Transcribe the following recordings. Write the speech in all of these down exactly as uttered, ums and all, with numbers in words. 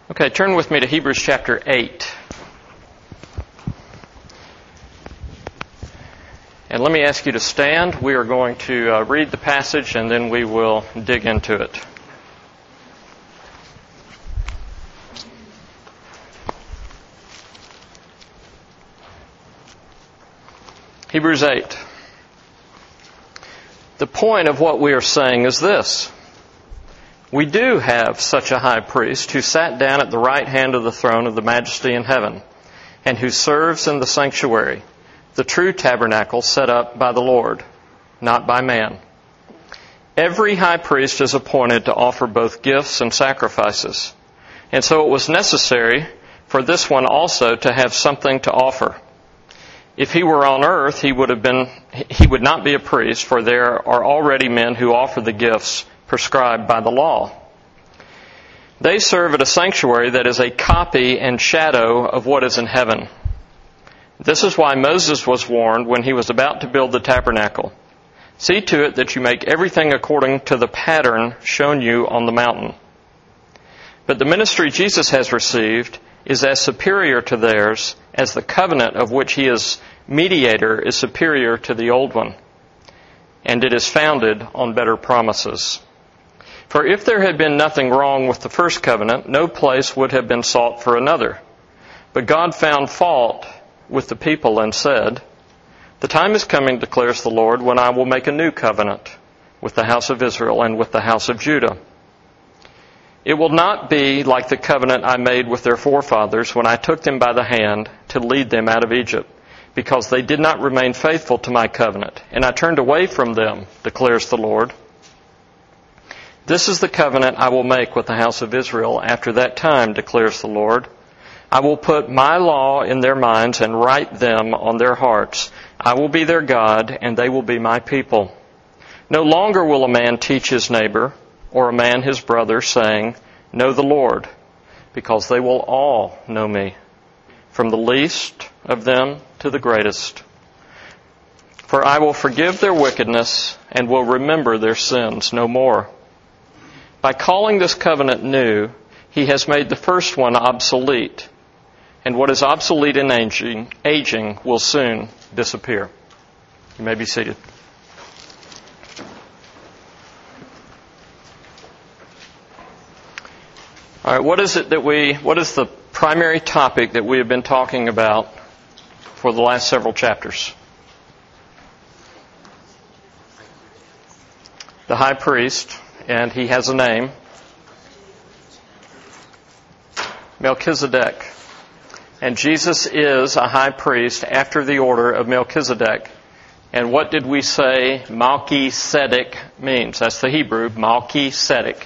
Okay, turn with me to Hebrews chapter eight. And let me ask you to stand. We are going to uh, read the passage and then we will dig into it. Hebrews eight. The point of what we are saying is this. We do have such a high priest who sat down at the right hand of the throne of the majesty in heaven, and who serves in the sanctuary, the true tabernacle set up by the Lord, not by man. Every high priest is appointed to offer both gifts and sacrifices, and so it was necessary for this one also to have something to offer. If he were on earth, he would have been, he would not be a priest, for there are already men who offer the gifts prescribed by the law. They serve at a sanctuary that is a copy and shadow of what is in heaven. This is why Moses was warned when he was about to build the tabernacle. See to it that you make everything according to the pattern shown you on the mountain. But the ministry Jesus has received is as superior to theirs as the covenant of which he is mediator is superior to the old one, and it is founded on better promises. For if there had been nothing wrong with the first covenant, no place would have been sought for another. But God found fault with the people and said, "The time is coming, declares the Lord, when I will make a new covenant with the house of Israel and with the house of Judah. It will not be like the covenant I made with their forefathers when I took them by the hand to lead them out of Egypt, because they did not remain faithful to my covenant, and I turned away from them, declares the Lord. This is the covenant I will make with the house of Israel after that time, declares the Lord. I will put my law in their minds and write them on their hearts. I will be their God, and they will be my people. No longer will a man teach his neighbor, or a man his brother, saying, 'Know the Lord,' because they will all know me, from the least of them to the greatest. For I will forgive their wickedness and will remember their sins no more. By calling this covenant new, he has made the first one obsolete, and what is obsolete in aging, aging will soon disappear." You may be seated. All right, what is it that we, what is the primary topic that we have been talking about for the last several chapters? The high priest, and he has a name, Melchizedek. And Jesus is a high priest after the order of Melchizedek. And what did we say Melchizedek means? That's the Hebrew, Melchizedek.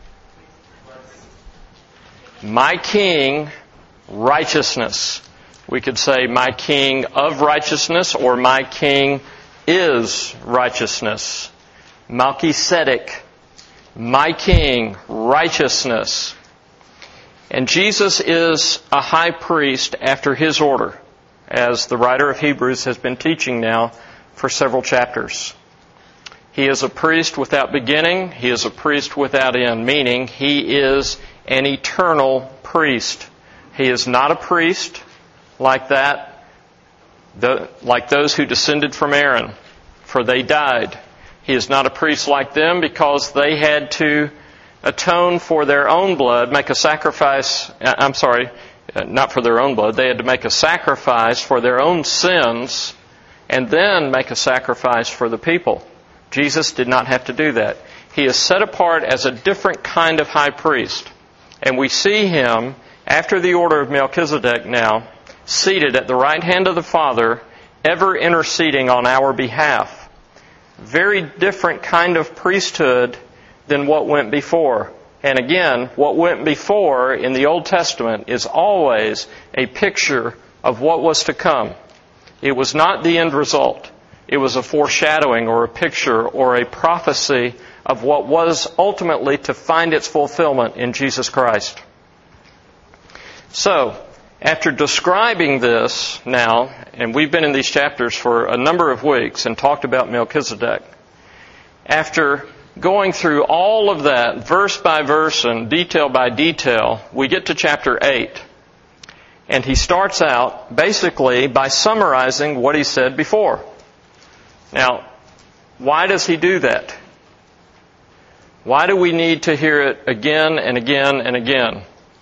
My king, righteousness. We could say my king of righteousness or my king is righteousness. Melchizedek, my king, righteousness. And Jesus is a high priest after his order, as the writer of Hebrews has been teaching now for several chapters. He is a priest without beginning. He is a priest without end, meaning he is an eternal priest. He is not a priest like that, the, like those who descended from Aaron, for they died. He is not a priest like them because they had to atone for their own blood, make a sacrifice, I'm sorry, not for their own blood. They had to make a sacrifice for their own sins and then make a sacrifice for the people. Jesus did not have to do that. He is set apart as a different kind of high priest. And we see him, after the order of Melchizedek now, seated at the right hand of the Father, ever interceding on our behalf. Very different kind of priesthood than what went before. And again, what went before in the Old Testament is always a picture of what was to come. It was not the end result. It was a foreshadowing or a picture or a prophecy of what was ultimately to find its fulfillment in Jesus Christ. So, after describing this now, and we've been in these chapters for a number of weeks and talked about Melchizedek, after going through all of that, verse by verse and detail by detail, we get to chapter eight. And he starts out basically by summarizing what he said before. Now, why does he do that? Why do we need to hear it again and again and again?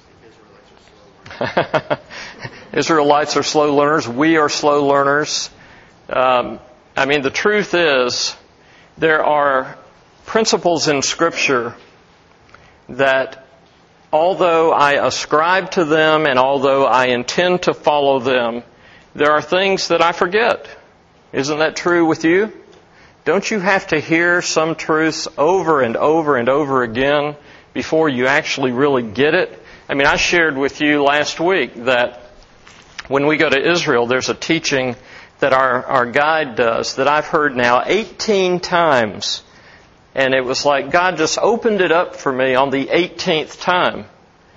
Israelites are slow learners. We are slow learners. Um, I mean, the truth is, there are principles in Scripture that, although I ascribe to them and although I intend to follow them, there are things that I forget. Isn't that true with you? Don't you have to hear some truths over and over and over again before you actually really get it? I mean, I shared with you last week that when we go to Israel, there's a teaching that our, our guide does that I've heard now eighteen times. And it was like God just opened it up for me on the eighteenth time.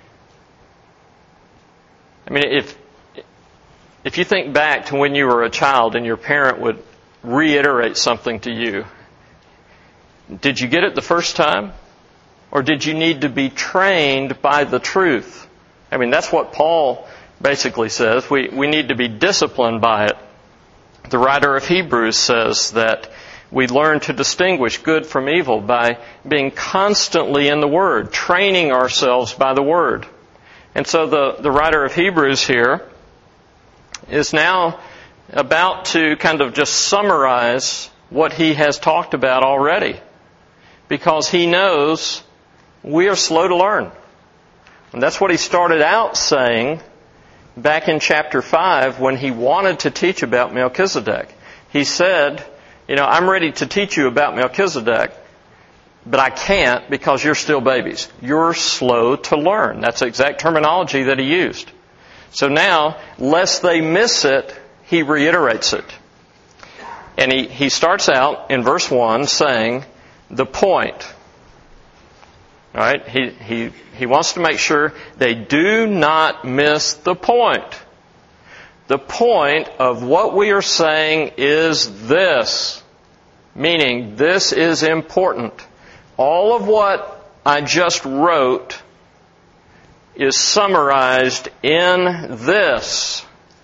I mean, if if you think back to when you were a child and your parent would reiterate something to you, did you get it the first time? Or did you need to be trained by the truth? I mean, that's what Paul basically says. We, we need to be disciplined by it. The writer of Hebrews says that we learn to distinguish good from evil by being constantly in the Word, training ourselves by the Word. And so the, the writer of Hebrews here is now about to kind of just summarize what he has talked about already, because he knows we are slow to learn. And that's what he started out saying back in chapter five when he wanted to teach about Melchizedek. He said, you know, I'm ready to teach you about Melchizedek, but I can't because you're still babies. You're slow to learn. That's the exact terminology that he used. So now, lest they miss it, he reiterates it. And he, he starts out in verse one saying, the point. All right? He, he, he wants to make sure they do not miss the point. The point of what we are saying is this. Meaning, this is important. All of what I just wrote is summarized in this.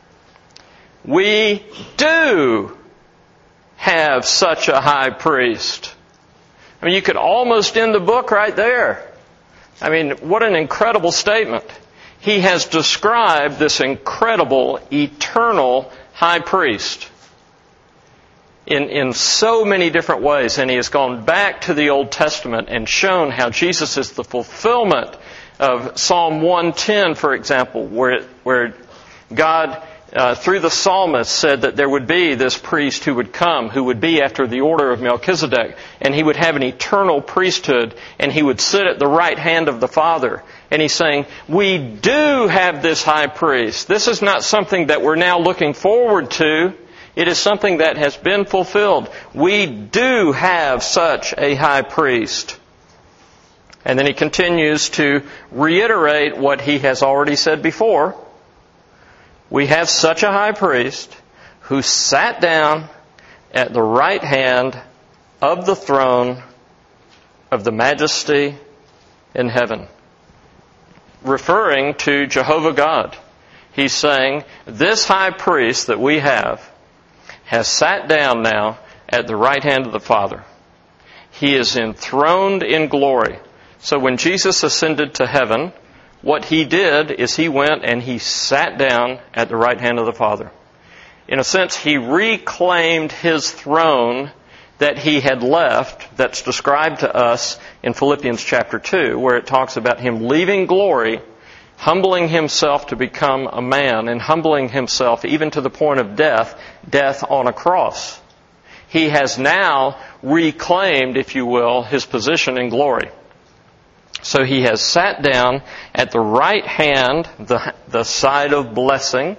We do have such a high priest. I mean, you could almost end the book right there. I mean, what an incredible statement. He has described this incredible, eternal high priest in, in so many different ways. And he has gone back to the Old Testament and shown how Jesus is the fulfillment of Psalm one ten, for example, where, where God, uh, through the psalmist, said that there would be this priest who would come, who would be after the order of Melchizedek, and he would have an eternal priesthood, and he would sit at the right hand of the Father. And he's saying, we do have this high priest. This is not something that we're now looking forward to. It is something that has been fulfilled. We do have such a high priest. And then he continues to reiterate what he has already said before. We have such a high priest who sat down at the right hand of the throne of the majesty in heaven. Referring to Jehovah God. He's saying, this high priest that we have has sat down now at the right hand of the Father. He is enthroned in glory. So when Jesus ascended to heaven, what he did is he went and he sat down at the right hand of the Father. In a sense, he reclaimed his throne that he had left, that's described to us in Philippians chapter two, where it talks about him leaving glory, humbling himself to become a man, and humbling himself even to the point of death, death on a cross. He has now reclaimed, if you will, his position in glory. So he has sat down at the right hand, the, the side of blessing,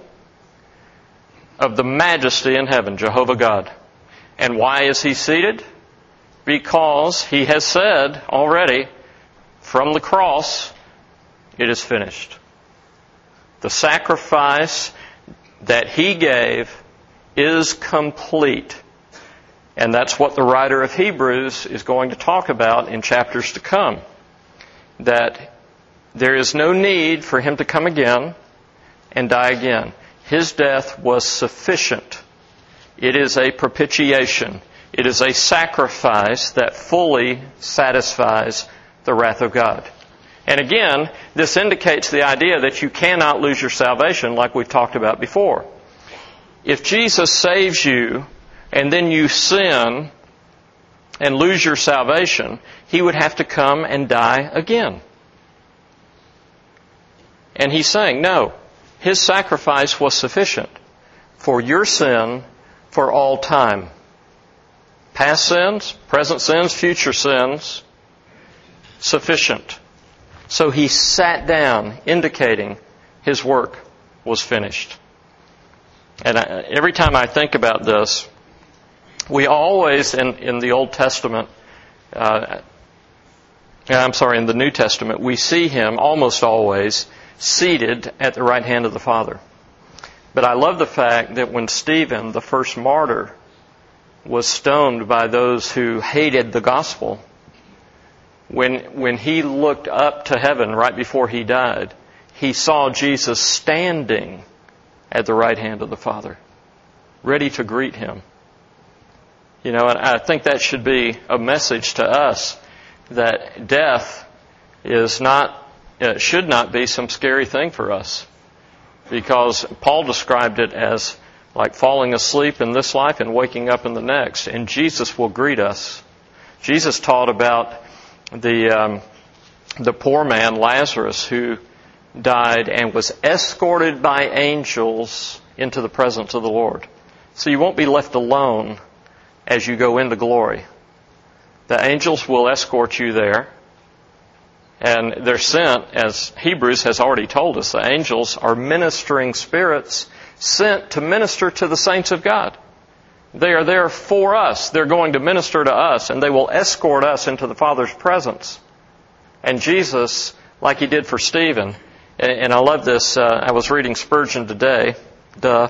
of the majesty in heaven, Jehovah God. And why is he seated? Because he has said already, from the cross, it is finished. The sacrifice that he gave is complete. And that's what the writer of Hebrews is going to talk about in chapters to come. That there is no need for him to come again and die again. His death was sufficient. It is a propitiation. It is a sacrifice that fully satisfies the wrath of God. And again, this indicates the idea that you cannot lose your salvation like we've talked about before. If Jesus saves you and then you sin and lose your salvation, He would have to come and die again. And He's saying, no, His sacrifice was sufficient for your sin for all time. Past sins, present sins, future sins, sufficient. So He sat down, indicating His work was finished. And I, every time I think about this, we always, in, in the Old Testament, uh, I'm sorry, in the New Testament, we see Him almost always seated at the right hand of the Father. But I love the fact that when Stephen, the first martyr, was stoned by those who hated the gospel, when, when he looked up to heaven right before he died, he saw Jesus standing at the right hand of the Father, ready to greet him. You know, and I think that should be a message to us that death is not, it should not be some scary thing for us. Because Paul described it as like falling asleep in this life and waking up in the next. And Jesus will greet us. Jesus taught about the um, the poor man, Lazarus, who died and was escorted by angels into the presence of the Lord. So you won't be left alone as you go into glory. The angels will escort you there. And they're sent, as Hebrews has already told us, the angels are ministering spirits sent to minister to the saints of God. They are there for us. They're going to minister to us, and they will escort us into the Father's presence. And Jesus, like He did for Stephen, and I love this, uh, I was reading Spurgeon today, duh.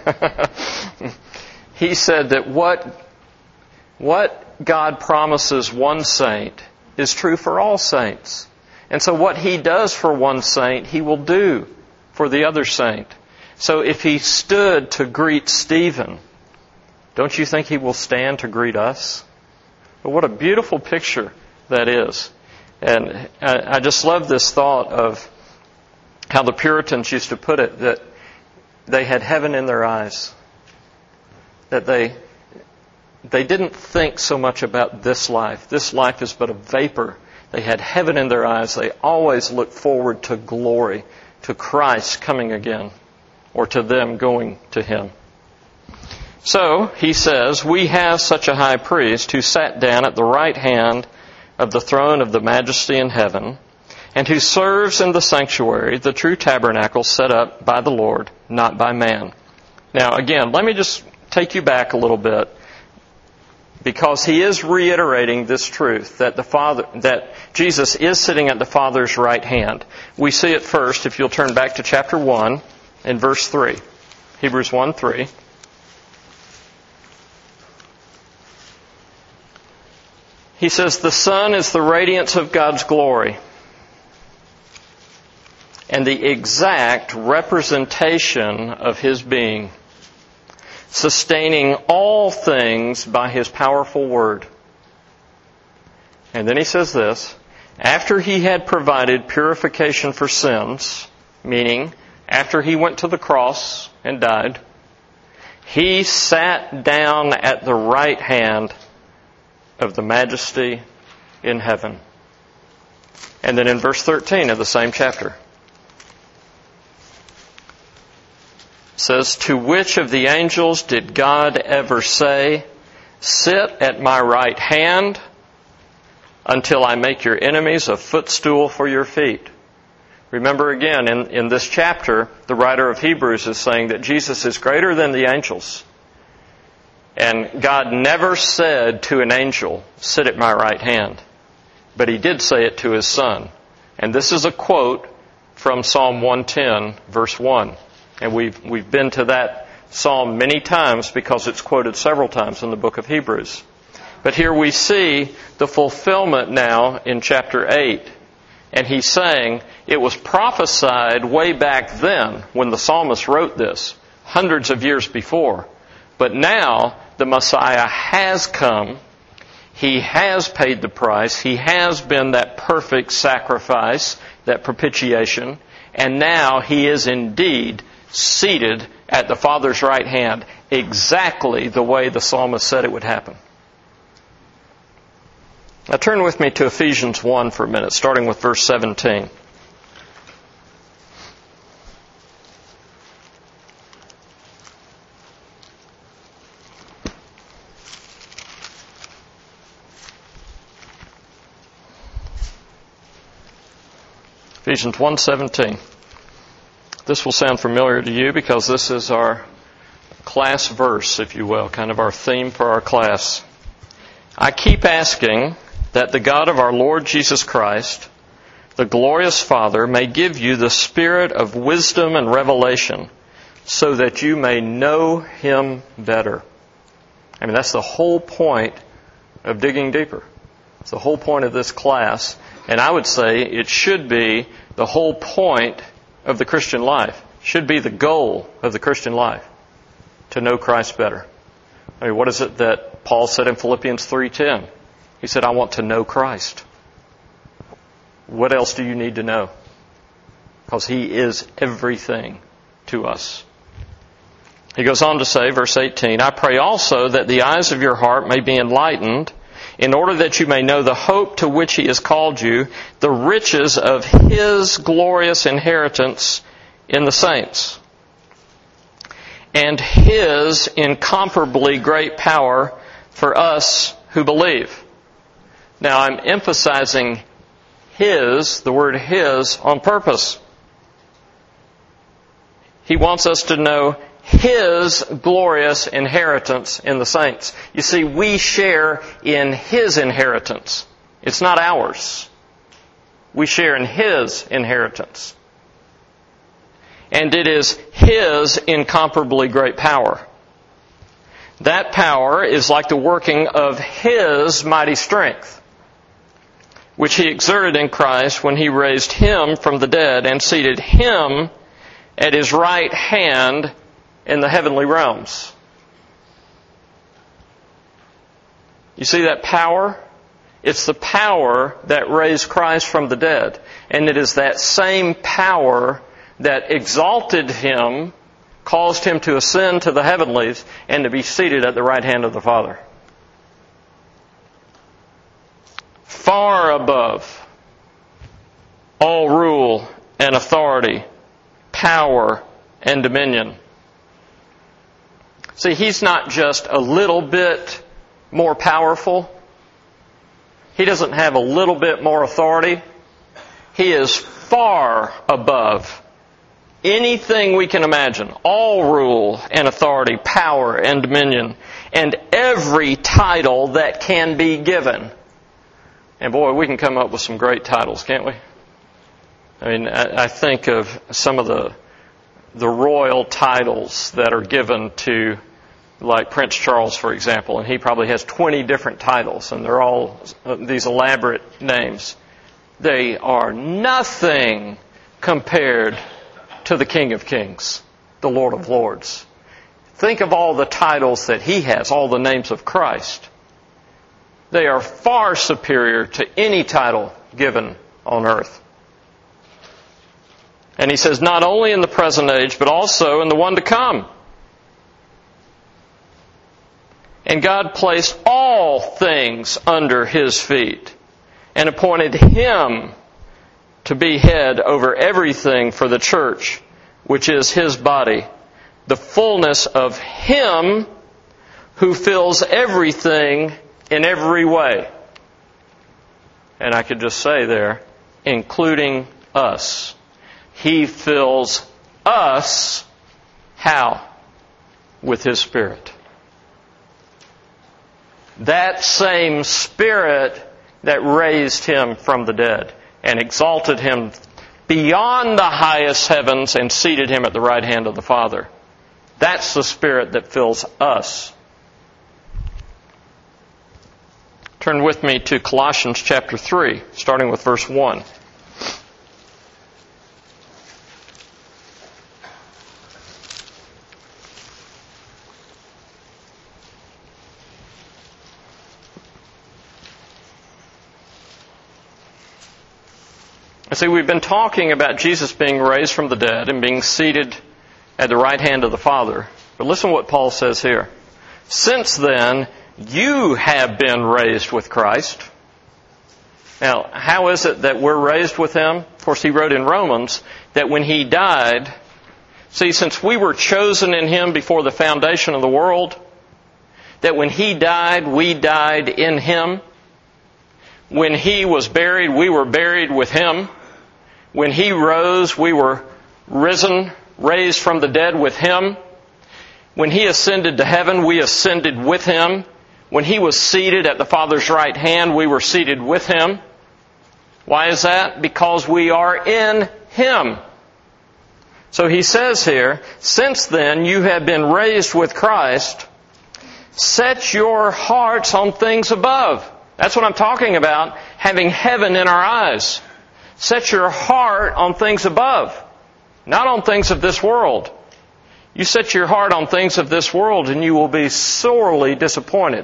He said that what, what God promises one saint is true for all saints. And so what He does for one saint, He will do for the other saint. So if He stood to greet Stephen, don't you think He will stand to greet us? But what a beautiful picture that is. And I just love this thought of how the Puritans used to put it, that they had heaven in their eyes. That they, they didn't think so much about this life. This life is but a vapor. They had heaven in their eyes. They always looked forward to glory, to Christ coming again, or to them going to Him. So, he says, we have such a high priest who sat down at the right hand of the throne of the majesty in heaven, and who serves in the sanctuary, the true tabernacle set up by the Lord, not by man. Now, again, let me just take you back a little bit, because he is reiterating this truth that the Father, that Jesus is sitting at the Father's right hand. We see it first, if you'll turn back to chapter one, in verse three. Hebrews one three. He says, the Son is the radiance of God's glory and the exact representation of His being, sustaining all things by His powerful word. And then he says this, after He had provided purification for sins, meaning after He went to the cross and died, He sat down at the right hand of the majesty in heaven. And then in verse thirteen of the same chapter, it says, to which of the angels did God ever say, sit at my right hand until I make your enemies a footstool for your feet? Remember again, in, in this chapter, the writer of Hebrews is saying that Jesus is greater than the angels. And God never said to an angel, sit at my right hand. But He did say it to His Son. And this is a quote from Psalm one ten, verse one. And we've, we've been to that psalm many times because it's quoted several times in the book of Hebrews. But here we see the fulfillment now in chapter eight. And he's saying it was prophesied way back then when the psalmist wrote this, hundreds of years before. But now the Messiah has come. He has paid the price. He has been that perfect sacrifice, that propitiation. And now He is indeed seated at the Father's right hand, exactly the way the psalmist said it would happen. Now turn with me to Ephesians one for a minute, starting with verse seventeen. Ephesians one seventeen. This will sound familiar to you because this is our class verse, if you will, kind of our theme for our class. I keep asking that the God of our Lord Jesus Christ, the glorious Father, may give you the spirit of wisdom and revelation so that you may know Him better. I mean, that's the whole point of digging deeper. It's the whole point of this class. And I would say it should be the whole point of the Christian life. Should be the goal of the Christian life. To know Christ better. I mean, what is it that Paul said in Philippians three ten? He said, I want to know Christ. What else do you need to know? Because He is everything to us. He goes on to say, verse eighteen, I pray also that the eyes of your heart may be enlightened, in order that you may know the hope to which He has called you, the riches of His glorious inheritance in the saints, and His incomparably great power for us who believe. Now I'm emphasizing His, the word His, on purpose. He wants us to know His glorious inheritance in the saints. You see, we share in His inheritance. It's not ours. We share in His inheritance. And it is His incomparably great power. That power is like the working of His mighty strength, which He exerted in Christ when He raised Him from the dead and seated Him at His right hand in the heavenly realms. You see that power? It's the power that raised Christ from the dead. And it is that same power that exalted Him, caused Him to ascend to the heavenlies, and to be seated at the right hand of the Father. Far above all rule and authority, power and dominion. See, He's not just a little bit more powerful. He doesn't have a little bit more authority. He is far above anything we can imagine. All rule and authority, power and dominion, and every title that can be given. And boy, we can come up with some great titles, can't we? I mean, I, I think of some of the the royal titles that are given to, like Prince Charles, for example, and he probably has twenty different titles, and they're all these elaborate names. They are nothing compared to the King of Kings, the Lord of Lords. Think of all the titles that He has, all the names of Christ. They are far superior to any title given on earth. And He says, not only in the present age, but also in the one to come. And God placed all things under His feet and appointed Him to be head over everything for the church, which is His body, the fullness of Him who fills everything in every way. And I could just say there, including us. He fills us, how? With His Spirit. That same Spirit that raised Him from the dead and exalted Him beyond the highest heavens and seated Him at the right hand of the Father That's the Spirit that fills us. Turn with me to Colossians chapter three, starting with verse one. See, we've been talking about Jesus being raised from the dead and being seated at the right hand of the Father. But listen to what Paul says here. Since then, you have been raised with Christ. Now, how is it that we're raised with Him? Of course, he wrote in Romans that when He died, see, since we were chosen in Him before the foundation of the world, that when He died, we died in Him. When He was buried, we were buried with Him. When He rose, we were risen, raised from the dead with Him. When He ascended to heaven, we ascended with Him. When He was seated at the Father's right hand, we were seated with Him. Why is that? Because we are in Him. So he says here, since then you have been raised with Christ, set your hearts on things above. That's what I'm talking about, having heaven in our eyes. Set your heart on things above, not on things of this world. You set your heart on things of this world and you will be sorely disappointed.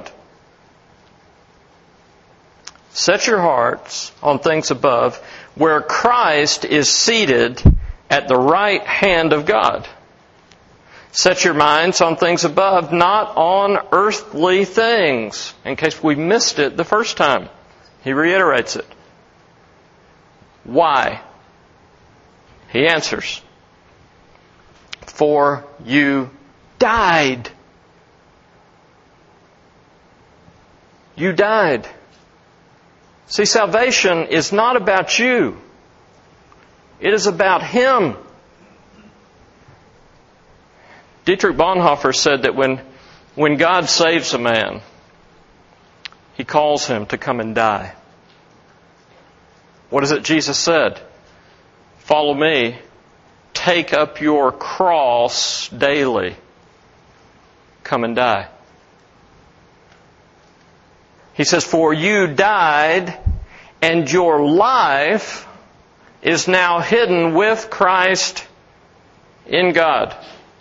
Set your hearts on things above, where Christ is seated at the right hand of God. Set your minds on things above, not on earthly things. In case we missed it the first time, he reiterates it. Why? He answers, for you died. You died. See, salvation is not about you. It is about Him. Dietrich Bonhoeffer said that when, when God saves a man, He calls him to come and die. What is it Jesus said? Follow me. Take up your cross daily. Come and die. He says, for you died, and your life is now hidden with Christ in God.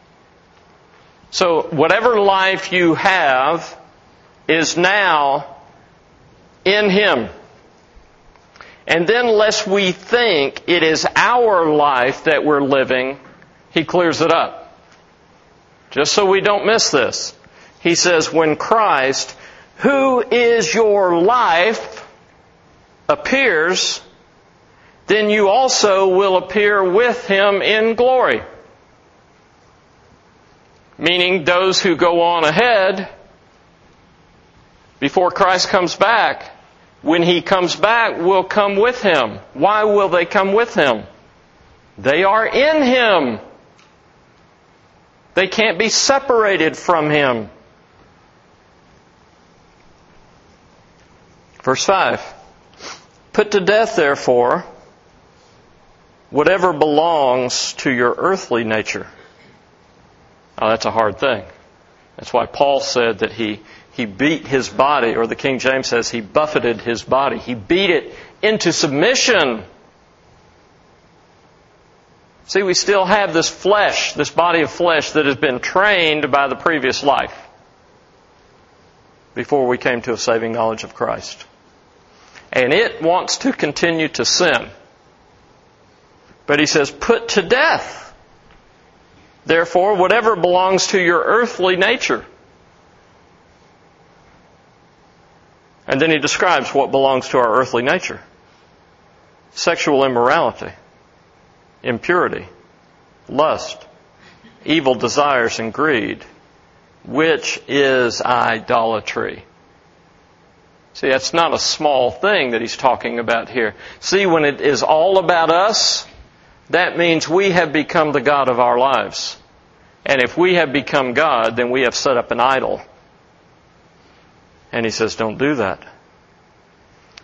So whatever life you have is now in Him. And then lest we think it is our life that we're living, he clears it up. Just so we don't miss this. He says, when Christ, who is your life, appears, then you also will appear with Him in glory. Meaning those who go on ahead, before Christ comes back, when He comes back, will come with Him. Why will they come with Him? They are in Him. They can't be separated from Him. Verse five. Put to death, therefore, whatever belongs to your earthly nature. Oh, that's a hard thing. That's why Paul said that he He beat his body, or the King James says he buffeted his body. He beat it into submission. See, we still have this flesh, this body of flesh that has been trained by the previous life before we came to a saving knowledge of Christ. And it wants to continue to sin. But he says, put to death, therefore, whatever belongs to your earthly nature. And then he describes what belongs to our earthly nature. Sexual immorality, impurity, lust, evil desires, and greed, which is idolatry. See, that's not a small thing that he's talking about here. See, when it is all about us, that means we have become the God of our lives. And if we have become God, then we have set up an idol. And he says, don't do that.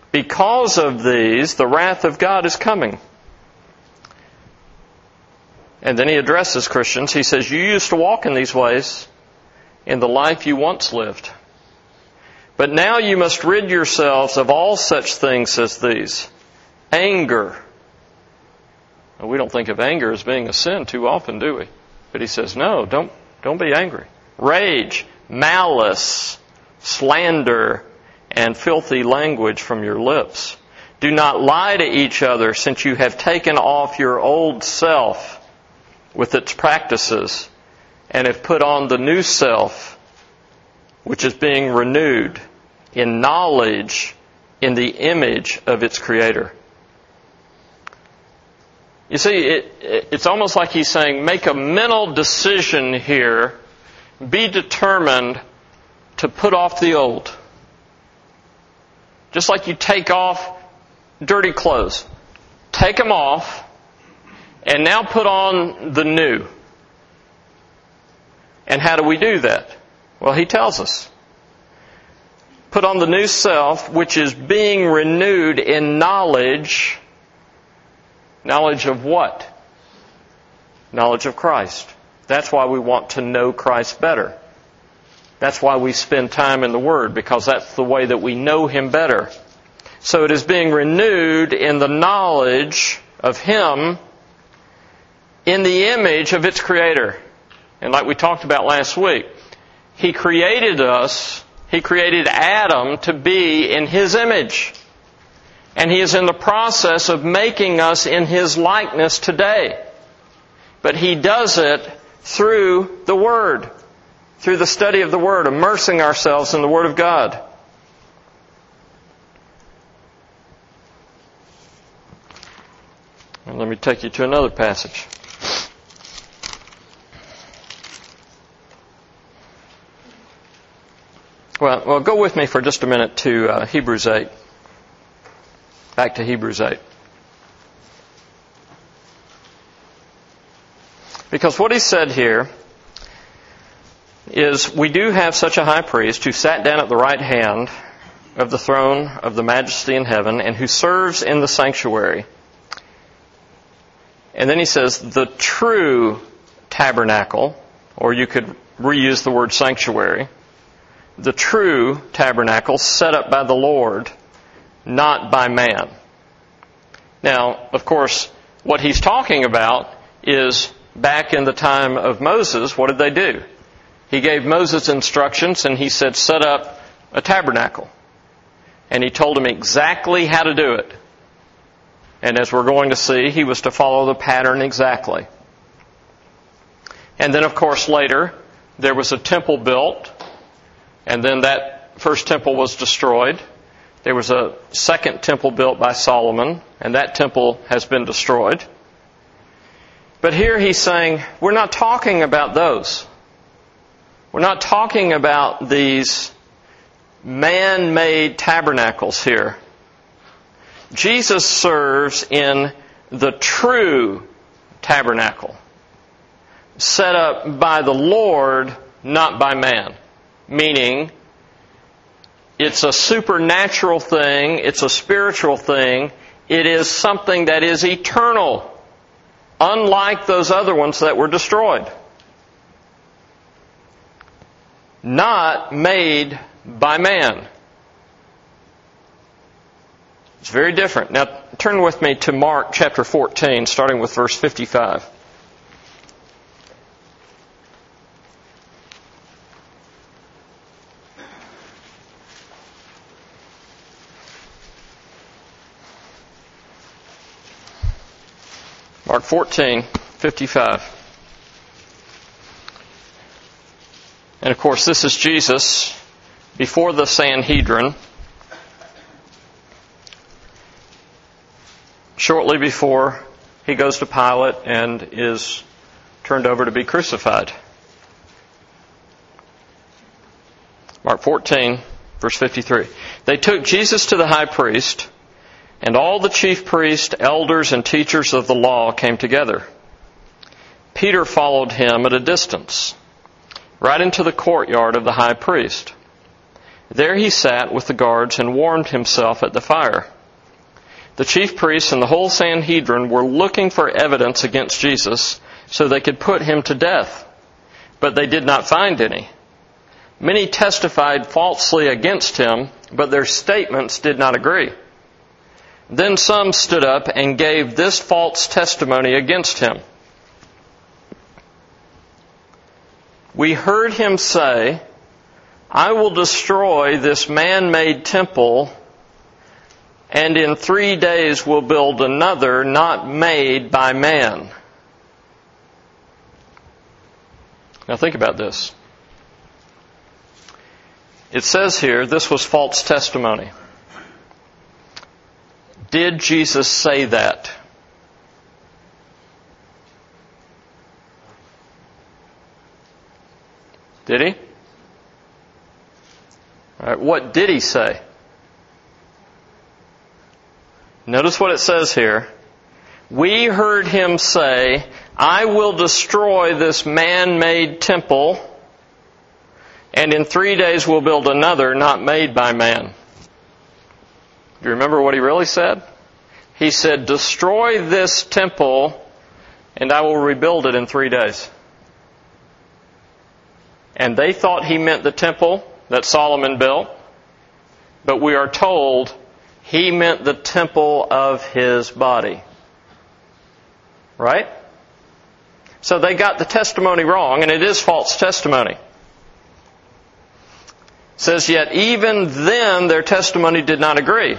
Because of these, the wrath of God is coming. And then he addresses Christians. He says, you used to walk in these ways in the life you once lived. But now you must rid yourselves of all such things as these. Anger. Well, we don't think of anger as being a sin too often, do we? But he says, no, don't, don't be angry. Rage, malice, slander, and filthy language from your lips. Do not lie to each other, since you have taken off your old self with its practices and have put on the new self, which is being renewed in knowledge in the image of its Creator. You see, it, it's almost like he's saying, make a mental decision here. Be determined to put off the old. Just like you take off dirty clothes. Take them off, and now put on the new. And how do we do that? Well, he tells us. Put on the new self, which is being renewed in knowledge. Knowledge of what? Knowledge of Christ. That's why we want to know Christ better. That's why we spend time in the Word, because that's the way that we know Him better. So it is being renewed in the knowledge of Him in the image of its Creator. And like we talked about last week, He created us, He created Adam to be in His image. And He is in the process of making us in His likeness today. But He does it through the Word, through the study of the Word, immersing ourselves in the Word of God. And let me take you to another passage. Well, well, go with me for just a minute to uh, Hebrews eight. Back to Hebrews eight. Because what he said here is, we do have such a high priest who sat down at the right hand of the throne of the majesty in heaven, and who serves in the sanctuary. And then he says, the true tabernacle, or you could reuse the word sanctuary, the true tabernacle set up by the Lord, not by man. Now, of course, what he's talking about is back in the time of Moses, what did they do? He gave Moses instructions and he said, set up a tabernacle. And he told him exactly how to do it. And as we're going to see, he was to follow the pattern exactly. And then, of course, later, there was a temple built, and then that first temple was destroyed. There was a second temple built by Solomon, and that temple has been destroyed. But here he's saying, we're not talking about those. We're not talking about these man-made tabernacles here. Jesus serves in the true tabernacle, set up by the Lord, not by man. Meaning, it's a supernatural thing, it's a spiritual thing, it is something that is eternal, unlike those other ones that were destroyed. Not made by man. It's very different. Now, turn with me to Mark chapter fourteen, starting with verse fifty-five. Mark fourteen, fifty-five. And of course, this is Jesus before the Sanhedrin, shortly before he goes to Pilate and is turned over to be crucified. Mark fourteen, verse fifty-three. They took Jesus to the high priest, and all the chief priests, elders, and teachers of the law came together. Peter followed him at a distance, right into the courtyard of the high priest. There he sat with the guards and warmed himself at the fire. The chief priests and the whole Sanhedrin were looking for evidence against Jesus so they could put him to death. But they did not find any. Many testified falsely against him, but their statements did not agree. Then some stood up and gave this false testimony against him. We heard him say, I will destroy this man-made temple, and in three days will build another not made by man. Now think about this. It says here, this was false testimony. Did Jesus say that? Did he? All right, what did he say? Notice what it says here. We heard him say, I will destroy this man-made temple, and in three days we'll build another not made by man. Do you remember what he really said? He said, destroy this temple, and I will rebuild it in three days. And they thought he meant the temple that Solomon built, but we are told he meant the temple of his body. Right? So they got the testimony wrong, and it is false testimony. It says, yet even then their testimony did not agree.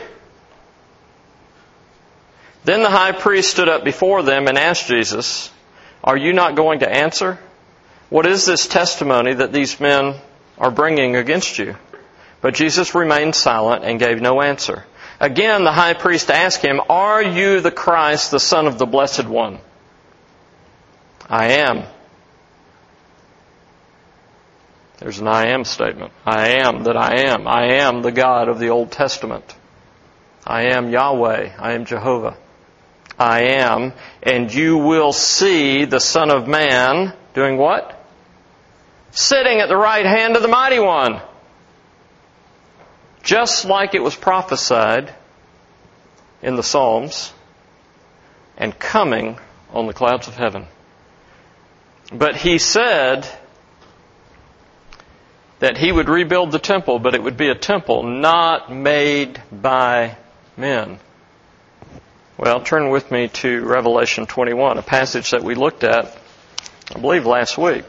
Then the high priest stood up before them and asked Jesus, are you not going to answer? What is this testimony that these men are bringing against you? But Jesus remained silent and gave no answer. Again, the high priest asked him, are you the Christ, the Son of the Blessed One? I am. There's an I am statement. I am that I am. I am the God of the Old Testament. I am Yahweh. I am Jehovah. I am, and you will see the Son of Man doing what? Sitting at the right hand of the Mighty One. Just like it was prophesied in the Psalms, and coming on the clouds of heaven. But he said that he would rebuild the temple, but it would be a temple not made by men. Well, turn with me to Revelation twenty-one, a passage that we looked at, I believe, last week.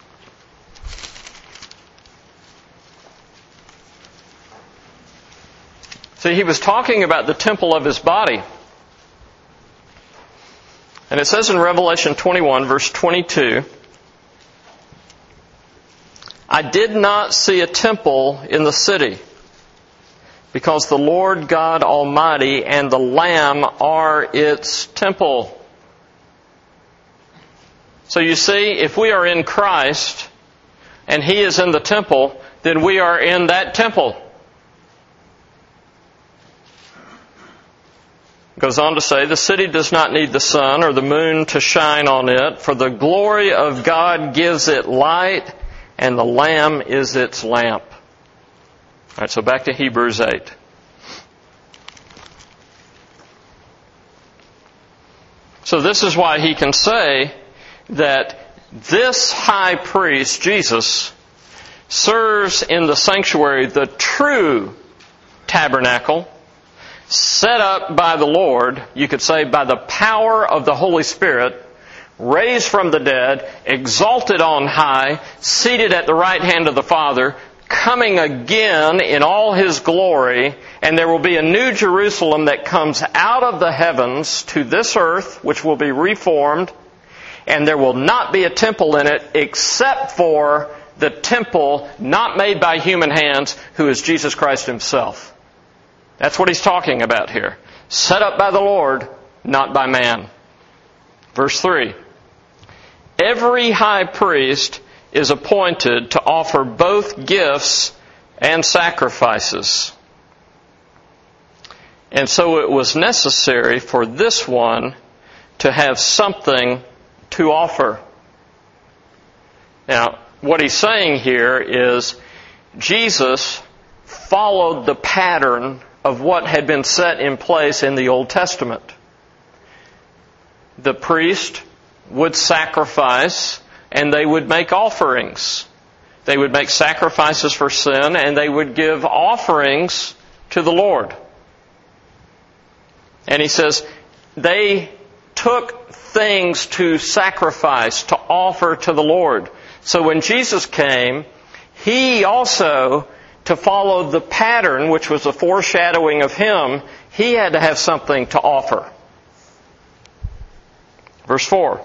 See, he was talking about the temple of his body. And it says in Revelation twenty-one, verse twenty-two, I did not see a temple in the city, because the Lord God Almighty and the Lamb are its temple. So you see, if we are in Christ, and He is in the temple, then we are in that temple. Goes on to say, the city does not need the sun or the moon to shine on it, for the glory of God gives it light, and the Lamb is its lamp. All right, so back to Hebrews eight. So this is why he can say that this high priest, Jesus, serves in the sanctuary, the true tabernacle, set up by the Lord, you could say by the power of the Holy Spirit, raised from the dead, exalted on high, seated at the right hand of the Father, coming again in all His glory, and there will be a new Jerusalem that comes out of the heavens to this earth, which will be reformed, and there will not be a temple in it except for the temple not made by human hands, who is Jesus Christ Himself. That's what he's talking about here. Set up by the Lord, not by man. Verse three. Every high priest is appointed to offer both gifts and sacrifices. And so it was necessary for this one to have something to offer. Now, what he's saying here is Jesus followed the pattern of what had been set in place in the Old Testament. The priest would sacrifice and they would make offerings. They would make sacrifices for sin and they would give offerings to the Lord. And he says, they took things to sacrifice, to offer to the Lord. So when Jesus came, He also, to follow the pattern, which was a foreshadowing of Him, He had to have something to offer. Verse four.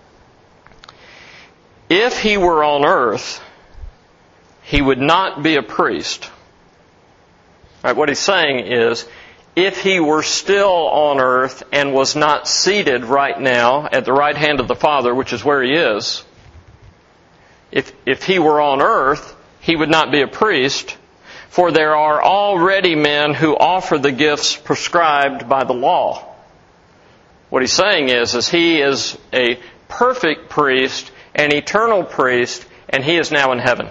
If He were on earth, He would not be a priest. Right, what He's saying is, if He were still on earth and was not seated right now at the right hand of the Father, which is where He is, if, if He were on earth, He would not be a priest, for there are already men who offer the gifts prescribed by the law. What He's saying is, is He is a perfect priest, an eternal priest, and He is now in heaven.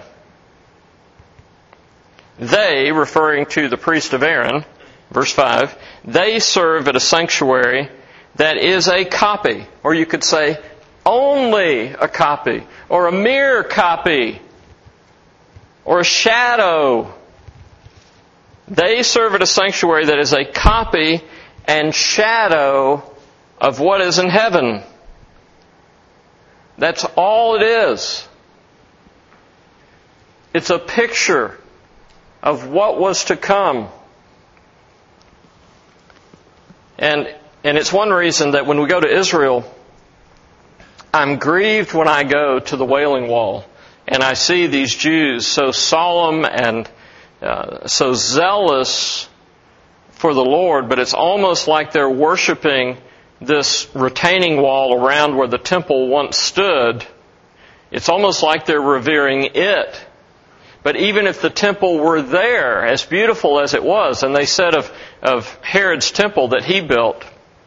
They, referring to the priest of Aaron, verse five, they serve at a sanctuary that is a copy, or you could say only a copy, or a mere copy, or a shadow. They serve at a sanctuary that is a copy and shadow of what is in heaven. That's all it is. It's a picture of what was to come. And and it's one reason that when we go to Israel, I'm grieved when I go to the Wailing Wall and I see these Jews so solemn and uh, so zealous for the Lord, but it's almost like they're worshiping this retaining wall around where the temple once stood. It's almost like they're revering it. But even if the temple were there, as beautiful as it was, and they said of, of Herod's temple that he built,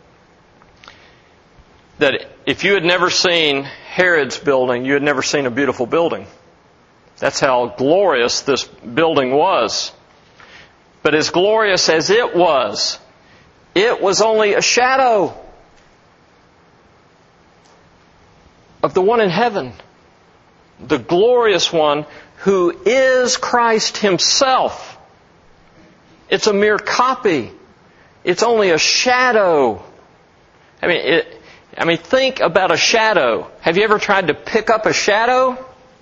that if you had never seen Herod's building, you had never seen a beautiful building. That's how glorious this building was. But as glorious as it was, it was only a shadow of the one in heaven, the glorious one who is Christ Himself. It's a mere copy. It's only a shadow. I mean, it, I mean, think about a shadow. Have you ever tried to pick up a shadow?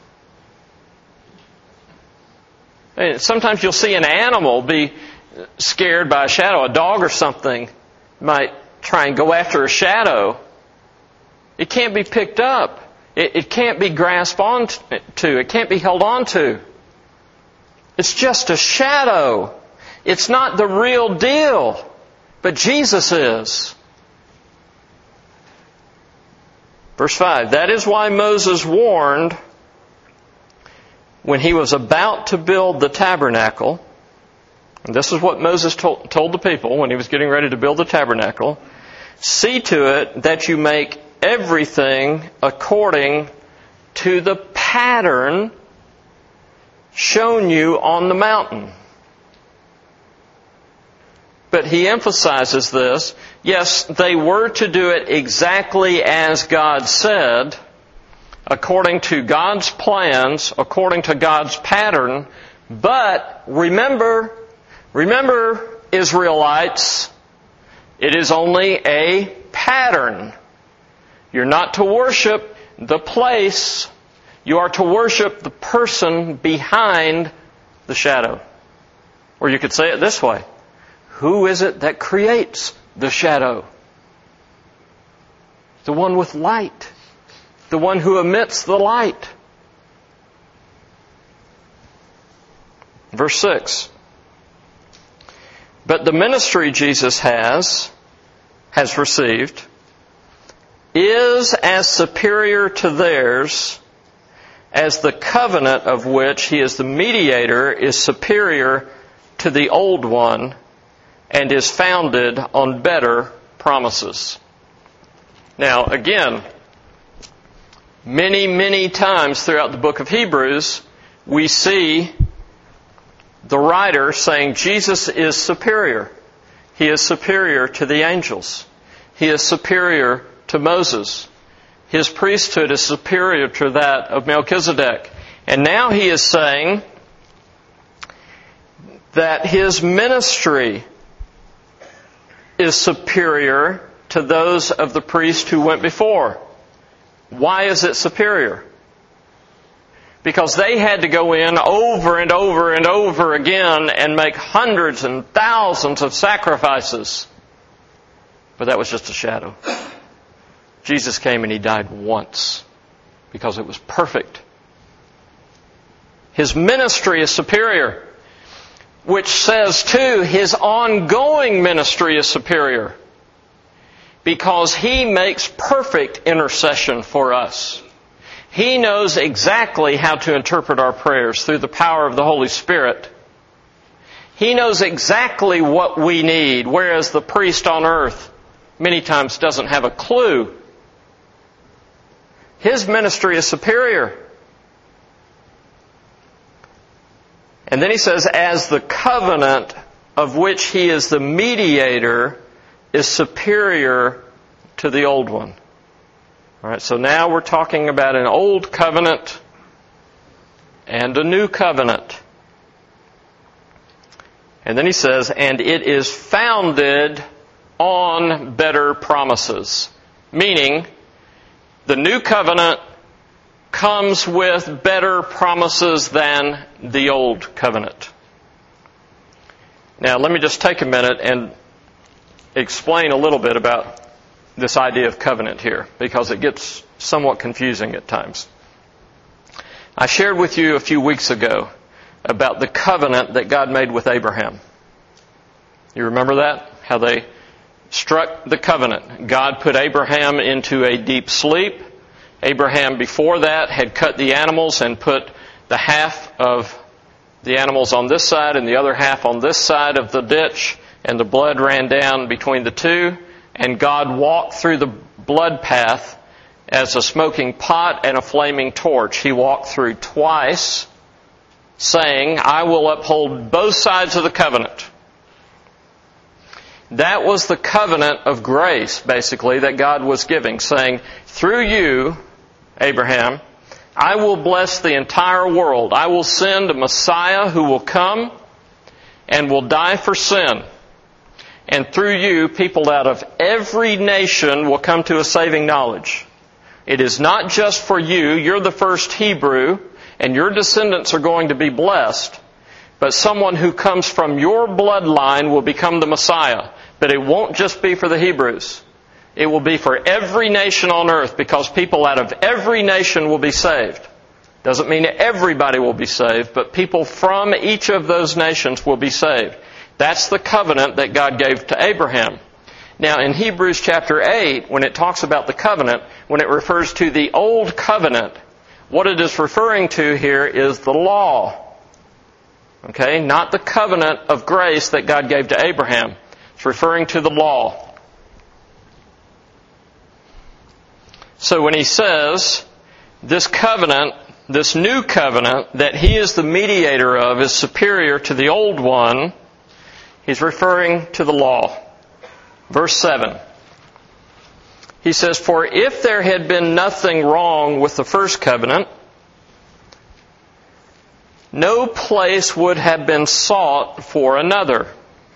I mean, sometimes you'll see an animal be scared by a shadow. A dog or something might try and go after a shadow. It can't be picked up. It, it can't be grasped on to. It can't be held on to. It's just a shadow. It's not the real deal. But Jesus is. Verse five, that is why Moses warned when he was about to build the tabernacle. And this is what Moses told, told the people when he was getting ready to build the tabernacle. See to it that you make everything according to the pattern shown you on the mountain. But he emphasizes this. Yes, they were to do it exactly as God said, according to God's plans, according to God's pattern. But remember, remember, Israelites, it is only a pattern. You're not to worship the place. You are to worship the person behind the shadow. Or you could say it this way. Who is it that creates the shadow? The one with light. The one who emits the light. Verse six. But the ministry Jesus has, has received, is as superior to theirs as the covenant of which He is the mediator is superior to the old one and is founded on better promises. Now, again, many, many times throughout the book of Hebrews, we see the writer saying Jesus is superior. He is superior to the angels. He is superior to Moses. His priesthood is superior to that of Melchizedek. And now he is saying that his ministry is superior to those of the priest who went before. Why is it superior? Because they had to go in over and over and over again and make hundreds and thousands of sacrifices. But that was just a shadow. Jesus came and He died once because it was perfect. His ministry is superior, which says too His ongoing ministry is superior because He makes perfect intercession for us. He knows exactly how to interpret our prayers through the power of the Holy Spirit. He knows exactly what we need, whereas the priest on earth many times doesn't have a clue. His ministry is superior. And then he says, as the covenant of which He is the mediator is superior to the old one. All right, so now we're talking about an old covenant and a new covenant. And then he says, and it is founded on better promises. Meaning, the new covenant comes with better promises than the old covenant. Now, let me just take a minute and explain a little bit about this idea of covenant here, because it gets somewhat confusing at times. I shared with you a few weeks ago about the covenant that God made with Abraham. You remember that? How they struck the covenant. God put Abraham into a deep sleep. Abraham before that had cut the animals and put the half of the animals on this side and the other half on this side of the ditch, and the blood ran down between the two, and God walked through the blood path as a smoking pot and a flaming torch. He walked through twice, saying, I will uphold both sides of the covenant. That was the covenant of grace, basically, that God was giving, saying, through you, Abraham, I will bless the entire world. I will send a Messiah who will come and will die for sin. And through you, people out of every nation will come to a saving knowledge. It is not just for you. You're the first Hebrew, and your descendants are going to be blessed. But someone who comes from your bloodline will become the Messiah. But it won't just be for the Hebrews. It will be for every nation on earth, because people out of every nation will be saved. Doesn't mean everybody will be saved, but people from each of those nations will be saved. That's the covenant that God gave to Abraham. Now, in Hebrews chapter eight, when it talks about the covenant, when it refers to the old covenant, what it is referring to here is the law. Okay? Not the covenant of grace that God gave to Abraham. It's referring to the law. So when he says, this covenant, this new covenant that He is the mediator of is superior to the old one, He's referring to the law. Verse seven. He says, for if there had been nothing wrong with the first covenant, no place would have been sought for another.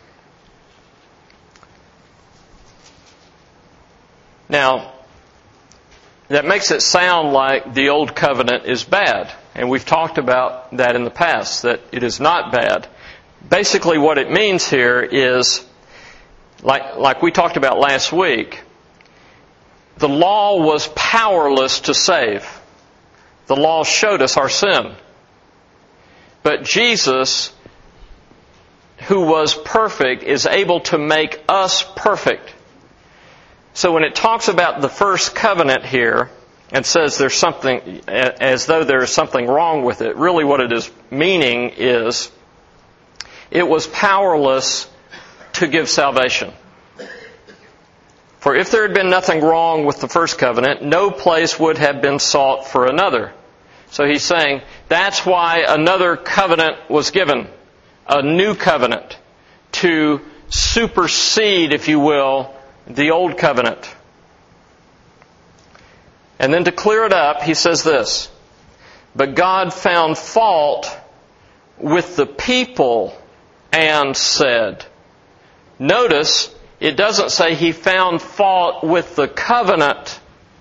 Now, that makes it sound like the old covenant is bad. And we've talked about that in the past, that it is not bad. Basically what it means here is, like, like we talked about last week, the law was powerless to save. The law showed us our sin. But Jesus, who was perfect, is able to make us perfect. So when it talks about the first covenant here, and says there's something, as though there's something wrong with it, really what it is meaning is, it was powerless to give salvation. For if there had been nothing wrong with the first covenant, no place would have been sought for another. So he's saying that's why another covenant was given, a new covenant, to supersede, if you will, the old covenant. And then to clear it up, he says this, but God found fault with the people and said. Notice, it doesn't say he found fault with the covenant.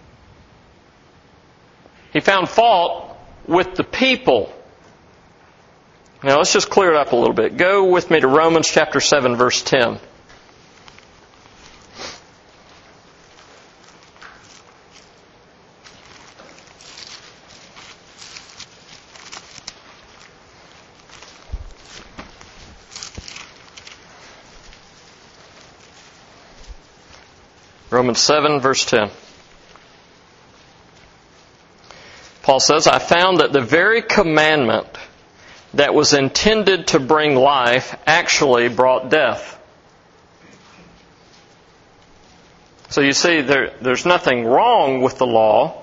He found fault with the people. Now let's just clear it up a little bit. Go with me to Romans chapter seven, verse ten. Romans seven, verse ten. Paul says, I found that the very commandment that was intended to bring life actually brought death. So you see, there, there's nothing wrong with the law.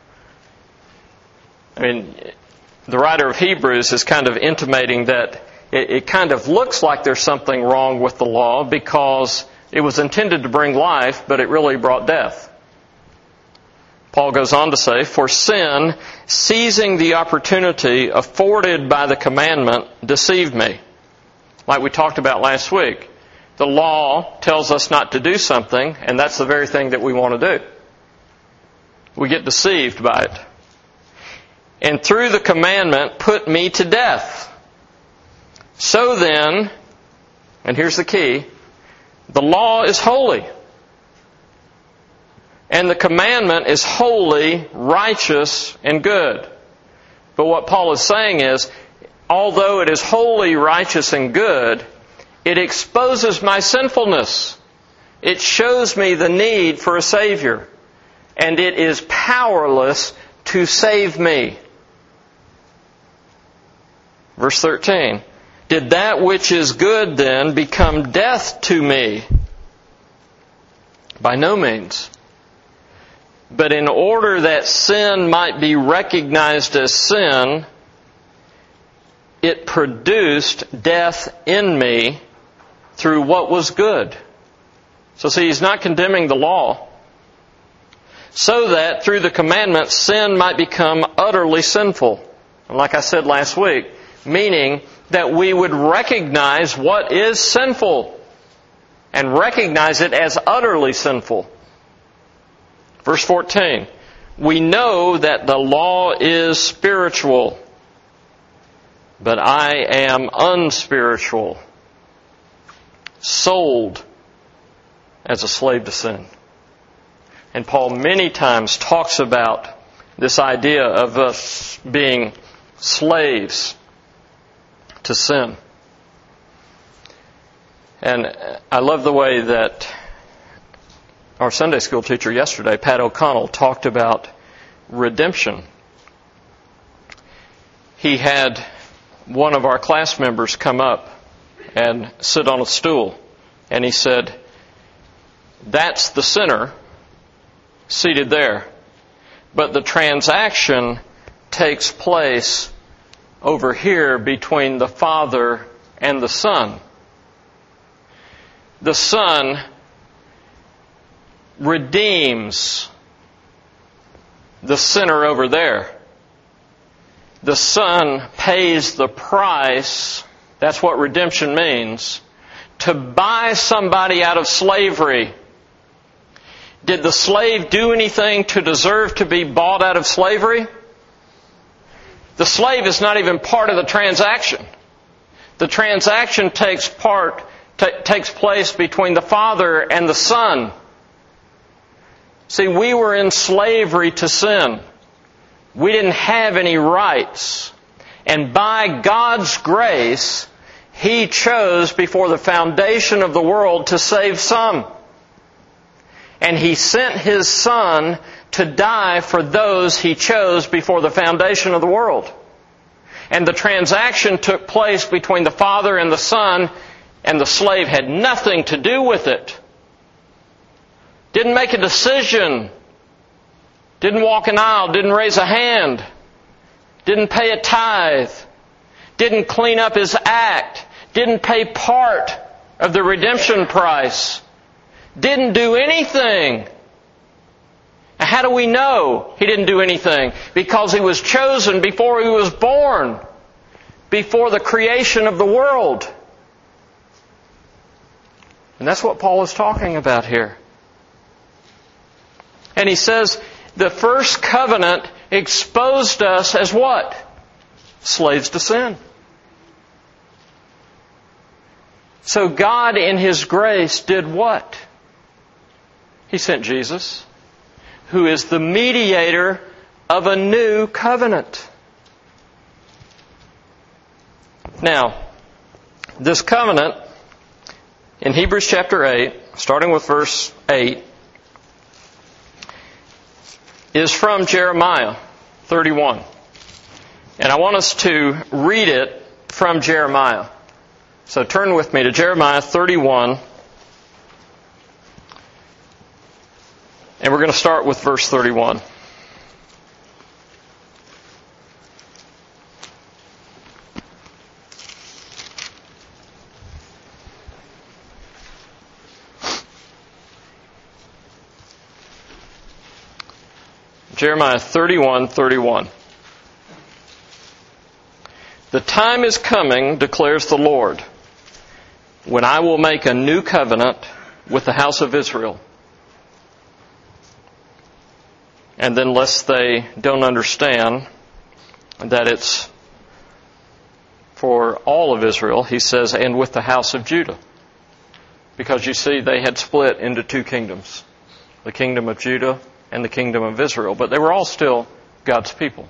I mean, the writer of Hebrews is kind of intimating that it, it kind of looks like there's something wrong with the law because it was intended to bring life, but it really brought death. Paul goes on to say, for sin, seizing the opportunity afforded by the commandment, deceived me. Like we talked about last week. The law tells us not to do something, and that's the very thing that we want to do. We get deceived by it. And through the commandment, put me to death. So then, and here's the key, the law is holy. And the commandment is holy, righteous, and good. But what Paul is saying is, although it is holy, righteous, and good, it exposes my sinfulness. It shows me the need for a Savior. And it is powerless to save me. Verse thirteen. Did that which is good then become death to me? By no means. But in order that sin might be recognized as sin, it produced death in me through what was good. So see, he's not condemning the law. So that through the commandment, sin might become utterly sinful. And like I said last week, meaning that we would recognize what is sinful and recognize it as utterly sinful. Verse fourteen, we know that the law is spiritual, but I am unspiritual, sold as a slave to sin. And Paul many times talks about this idea of us being slaves to sin. And I love the way that our Sunday school teacher yesterday, Pat O'Connell, talked about redemption. He had one of our class members come up and sit on a stool. And he said, that's the sinner seated there. But the transaction takes place over here between the Father and the Son. The Son redeems the sinner over there. The Son pays the price, that's what redemption means, to buy somebody out of slavery. Did the slave do anything to deserve to be bought out of slavery? The slave is not even part of the transaction. The transaction takes part, t- takes place between the Father and the Son. See, we were in slavery to sin. We didn't have any rights. And by God's grace, He chose before the foundation of the world to save some. And He sent His Son to die for those He chose before the foundation of the world. And the transaction took place between the Father and the Son, and the slave had nothing to do with it. Didn't make a decision. Didn't walk an aisle. Didn't raise a hand. Didn't pay a tithe. Didn't clean up his act. Didn't pay part of the redemption price. Didn't do anything. How do we know he didn't do anything? Because he was chosen before he was born, before the creation of the world. And that's what Paul is talking about here. And he says the first covenant exposed us as what? Slaves to sin. So God in His grace did what? He sent Jesus, who is the mediator of a new covenant. Now, this covenant in Hebrews chapter eight, starting with verse eight, is from Jeremiah thirty-one. And I want us to read it from Jeremiah. So turn with me to Jeremiah thirty-one. And we're going to start with verse thirty-one. Jeremiah thirty-one, thirty-one. The time is coming, declares the Lord, when I will make a new covenant with the house of Israel. And then lest they don't understand that it's for all of Israel, he says, and with the house of Judah. Because you see, they had split into two kingdoms. The kingdom of Judah and the kingdom of Israel. But they were all still God's people.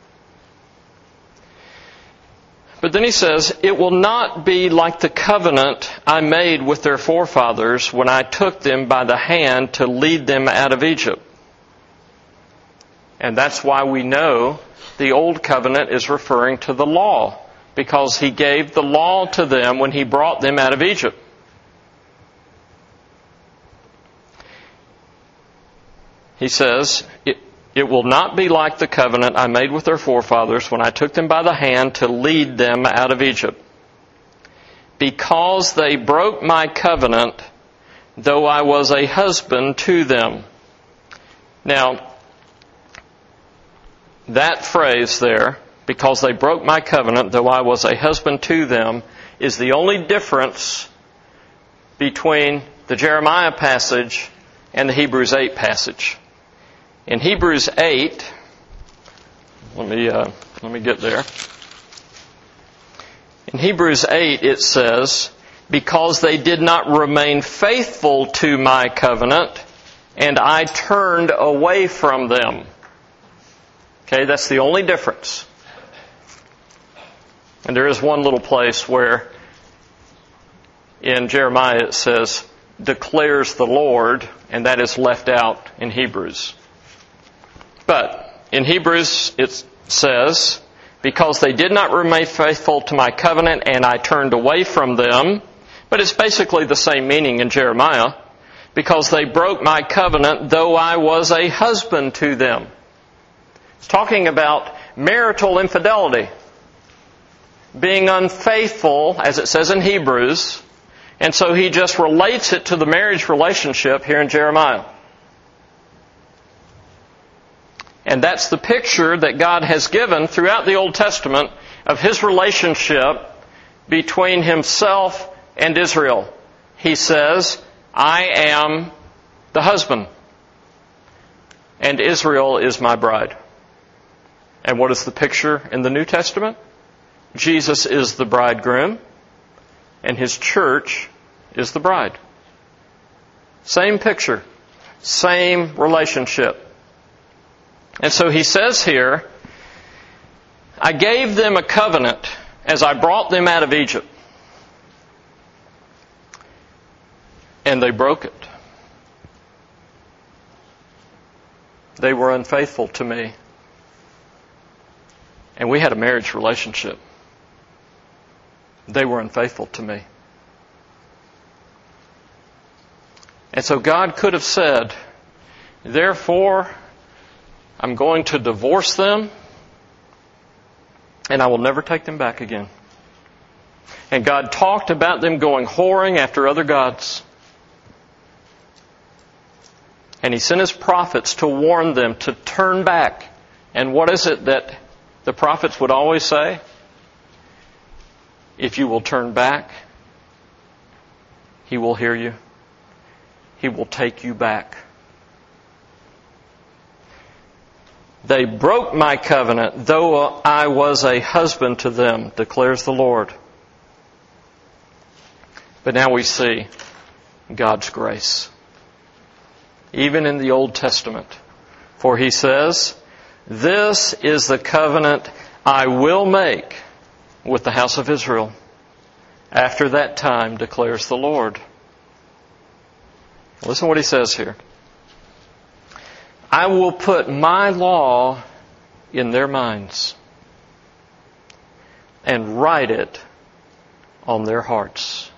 But then he says, it will not be like the covenant I made with their forefathers when I took them by the hand to lead them out of Egypt. And that's why we know the old covenant is referring to the law, because He gave the law to them when He brought them out of Egypt. He says, it, it will not be like the covenant I made with their forefathers when I took them by the hand to lead them out of Egypt. Because they broke my covenant, though I was a husband to them. Now, that phrase there, because they broke my covenant, though I was a husband to them, is the only difference between the Jeremiah passage and the Hebrews eight passage. In Hebrews eight, let me uh, let me get there. In Hebrews eight it says, because they did not remain faithful to my covenant, and I turned away from them. Okay, that's the only difference. And there is one little place where in Jeremiah it says, declares the Lord, and that is left out in Hebrews. But in Hebrews it says, because they did not remain faithful to my covenant and I turned away from them. But it's basically the same meaning in Jeremiah. Because they broke my covenant, though I was a husband to them. It's talking about marital infidelity. Being unfaithful, as it says in Hebrews. And so he just relates it to the marriage relationship here in Jeremiah. And that's the picture that God has given throughout the Old Testament of His relationship between Himself and Israel. He says, I am the husband, and Israel is my bride. And what is the picture in the New Testament? Jesus is the bridegroom, and His church is the bride. Same picture, same relationship. And so he says here, I gave them a covenant as I brought them out of Egypt. And they broke it. They were unfaithful to me. And we had a marriage relationship. They were unfaithful to me. And so God could have said, therefore, I'm going to divorce them, and I will never take them back again. And God talked about them going whoring after other gods. And He sent His prophets to warn them to turn back. And what is it that the prophets would always say? If you will turn back, He will hear you. He will take you back. They broke my covenant, though I was a husband to them, declares the Lord. But now we see God's grace. Even in the Old Testament. For He says, this is the covenant I will make with the house of Israel. After that time, declares the Lord. Listen to what He says here. I will put my law in their minds and write it on their hearts.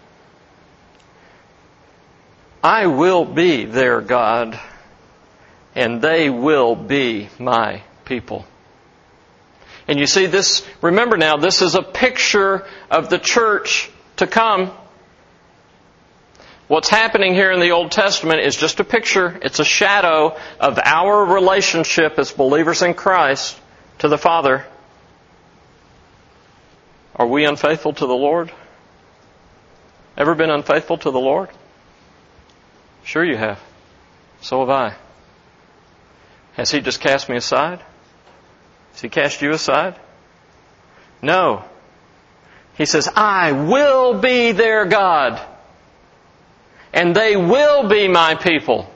I will be their God, and they will be my people. And you see this, remember now, this is a picture of the church to come. What's happening here in the Old Testament is just a picture. It's a shadow of our relationship as believers in Christ to the Father. Are we unfaithful to the Lord? Ever been unfaithful to the Lord? Sure you have. So have I. Has He just cast me aside? Has He cast you aside? No. He says, I will be their God. And they will be my people.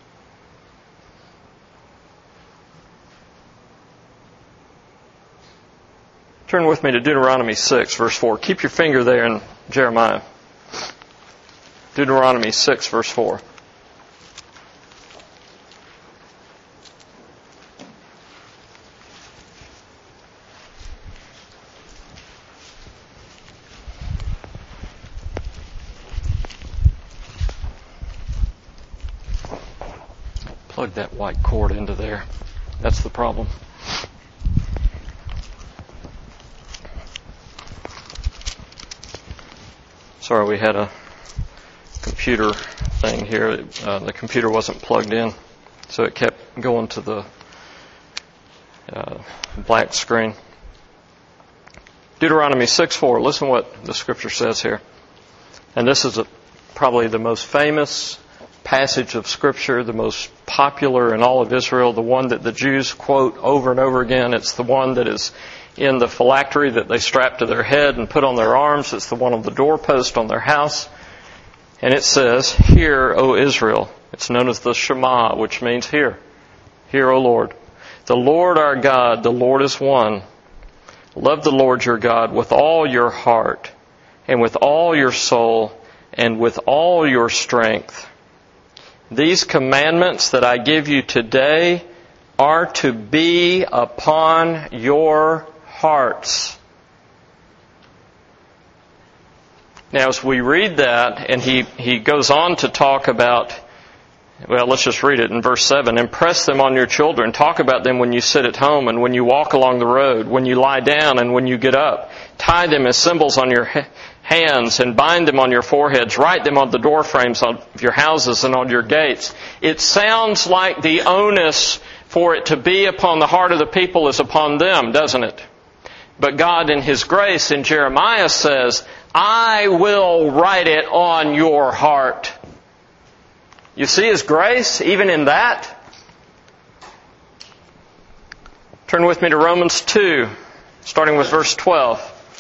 Turn with me to Deuteronomy six, verse four. Keep your finger there in Jeremiah. Deuteronomy six, verse four. Plug that white cord into there. That's the problem. Sorry, we had a computer thing here. Uh, the computer wasn't plugged in, so it kept going to the uh, black screen. Deuteronomy six four. Listen what the Scripture says here. And this is a, probably the most famous passage of Scripture, the most popular in all of Israel, the one that the Jews quote over and over again. It's the one that is in the phylactery that they strap to their head and put on their arms. It's the one on the doorpost on their house. And it says, Hear, O Israel. It's known as the Shema, which means hear. Hear, O Lord. The Lord our God, the Lord is one. Love the Lord your God with all your heart and with all your soul and with all your strength. These commandments that I give you today are to be upon your hearts. Now, as we read that, and he, he goes on to talk about, well, let's just read it in verse seven. Impress them on your children. Talk about them when you sit at home and when you walk along the road, when you lie down and when you get up. Tie them as symbols on your hands and bind them on your foreheads. Write them on the door frames of your houses and on your gates. It sounds like the onus for it to be upon the heart of the people is upon them, doesn't it? But God in His grace in Jeremiah says, I will write it on your heart. You see His grace even in that? Turn with me to Romans two, starting with verse twelve.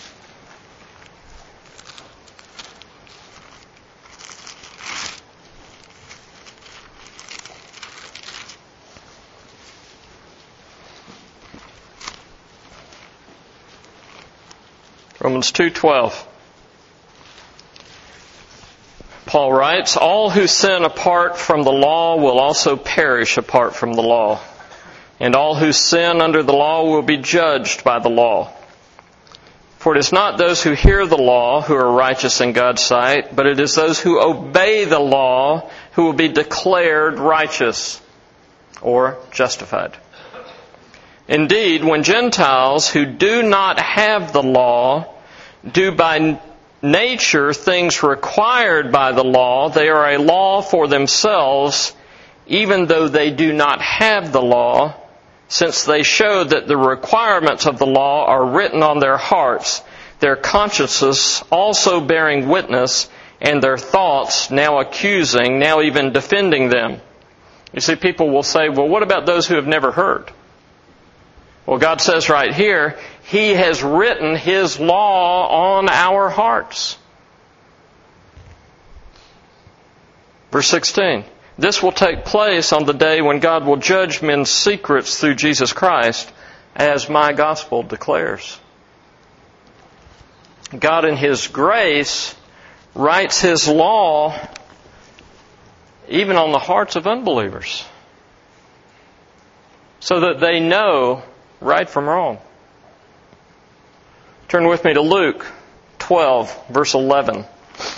Romans two twelve. Paul writes, all who sin apart from the law will also perish apart from the law. And all who sin under the law will be judged by the law. For it is not those who hear the law who are righteous in God's sight, but it is those who obey the law who will be declared righteous or justified. Indeed, when Gentiles who do not have the law do by nature things required by the law, they are a law for themselves, even though they do not have the law, since they show that the requirements of the law are written on their hearts, their consciences also bearing witness, and their thoughts now accusing, now even defending them. You see, people will say, well, what about those who have never heard? Well, God says right here, He has written His law on our hearts. Verse sixteen. This will take place on the day when God will judge men's secrets through Jesus Christ, as my gospel declares. God in His grace writes His law even on the hearts of unbelievers, so that they know right from wrong. Turn with me to Luke twelve, verse eleven.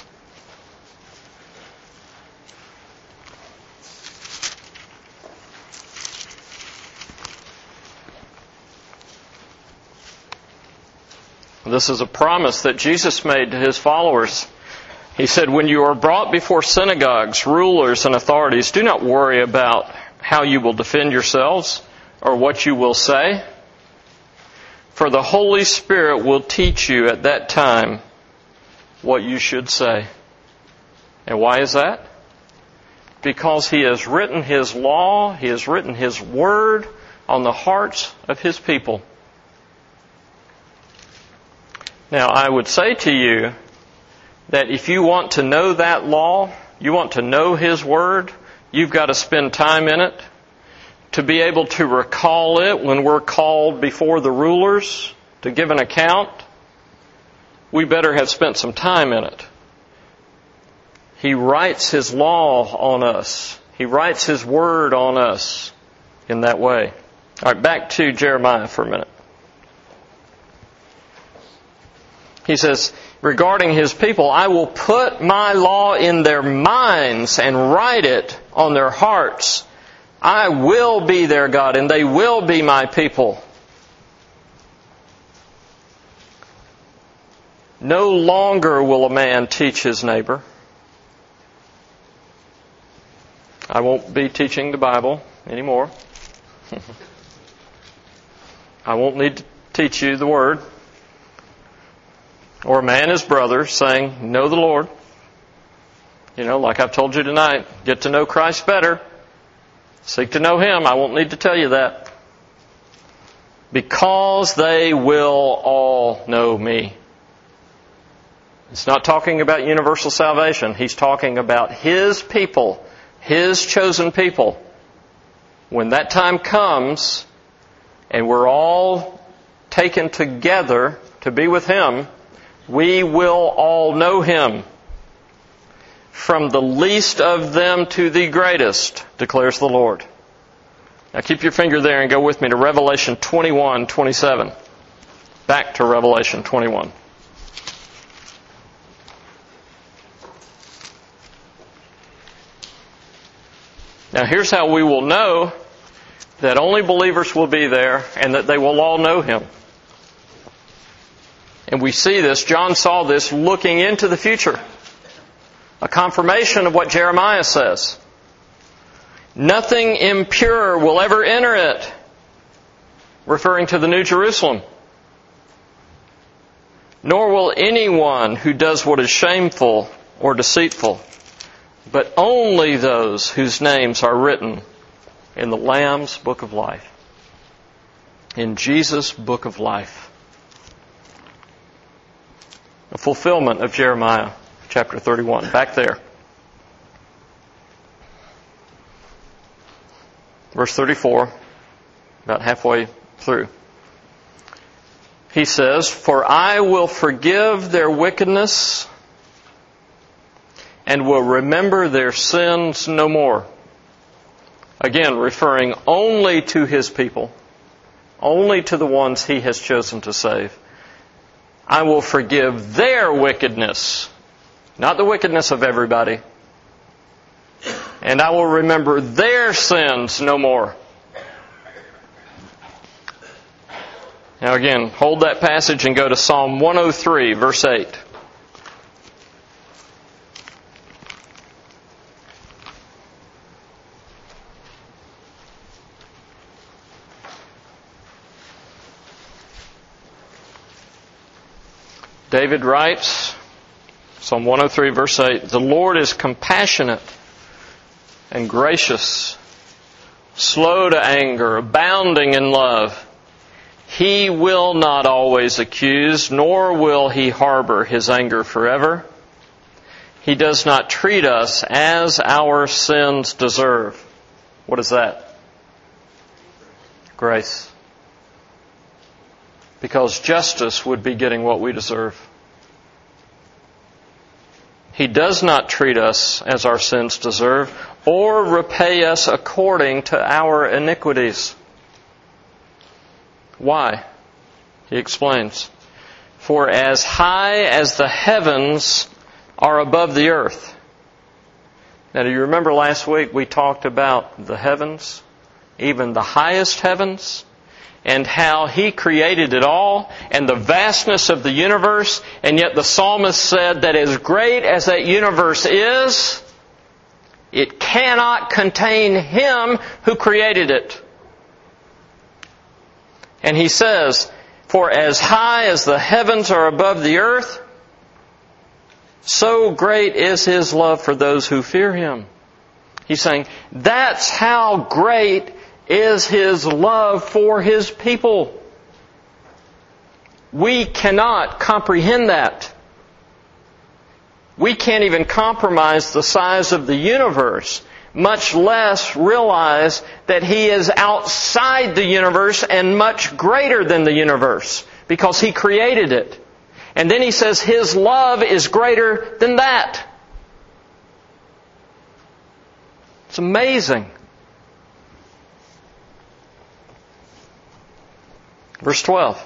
This is a promise that Jesus made to His followers. He said, when you are brought before synagogues, rulers, and authorities, do not worry about how you will defend yourselves or what you will say. For the Holy Spirit will teach you at that time what you should say. And why is that? Because He has written His law, He has written His word on the hearts of His people. Now, I would say to you that if you want to know that law, you want to know His Word, you've got to spend time in it to be able to recall it when we're called before the rulers to give an account. We better have spent some time in it. He writes His law on us. He writes His Word on us in that way. All right, back to Jeremiah for a minute. He says, regarding His people, I will put my law in their minds and write it on their hearts. I will be their God, and they will be my people. No longer will a man teach his neighbor. I won't be teaching the Bible anymore. I won't need to teach you the Word. Or a man his brother saying, know the Lord. You know, like I've told you tonight, get to know Christ better. Seek to know Him. I won't need to tell you that. Because they will all know me. It's not talking about universal salvation. He's talking about His people, His chosen people. When that time comes and we're all taken together to be with Him, we will all know Him, from the least of them to the greatest, declares the Lord. Now keep your finger there and go with me to Revelation twenty-one twenty-seven. Back to Revelation twenty-one. Now here's how we will know that only believers will be there and that they will all know Him. And we see this, John saw this looking into the future. A confirmation of what Jeremiah says. Nothing impure will ever enter it, referring to the New Jerusalem. Nor will anyone who does what is shameful or deceitful, but only those whose names are written in the Lamb's Book of Life. In Jesus' Book of Life. A fulfillment of Jeremiah chapter thirty-one. Back there. Verse thirty-four, about halfway through. He says, for I will forgive their wickedness and will remember their sins no more. Again, referring only to His people, only to the ones He has chosen to save. I will forgive their wickedness, not the wickedness of everybody. And I will remember their sins no more. Now again, hold that passage and go to Psalm one oh three, verse eight. David writes, Psalm one oh three, verse eight, "The Lord is compassionate and gracious, slow to anger, abounding in love. He will not always accuse, nor will He harbor His anger forever. He does not treat us as our sins deserve." What is that? Grace. Because justice would be getting what we deserve. He does not treat us as our sins deserve, or repay us according to our iniquities. Why? He explains, "For as high as the heavens are above the earth." Now, do you remember last week we talked about the heavens, even the highest heavens, and how He created it all, and the vastness of the universe, and yet the psalmist said that as great as that universe is, it cannot contain Him who created it. And he says, "For as high as the heavens are above the earth, so great is His love for those who fear Him." He's saying, that's how great is His love for His people. We cannot comprehend that. We can't even compromise the size of the universe, much less realize that He is outside the universe and much greater than the universe, because He created it. And then He says His love is greater than that. It's amazing. Verse twelve.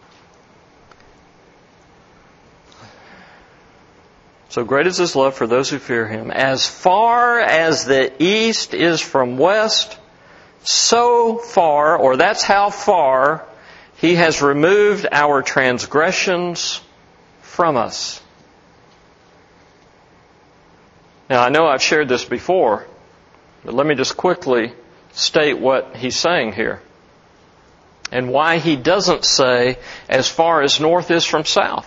"So great is His love for those who fear Him. As far as the east is from west, so far," or that's how far, "He has removed our transgressions from us." Now, I know I've shared this before, but let me just quickly state what he's saying here, and why he doesn't say as far as north is from south.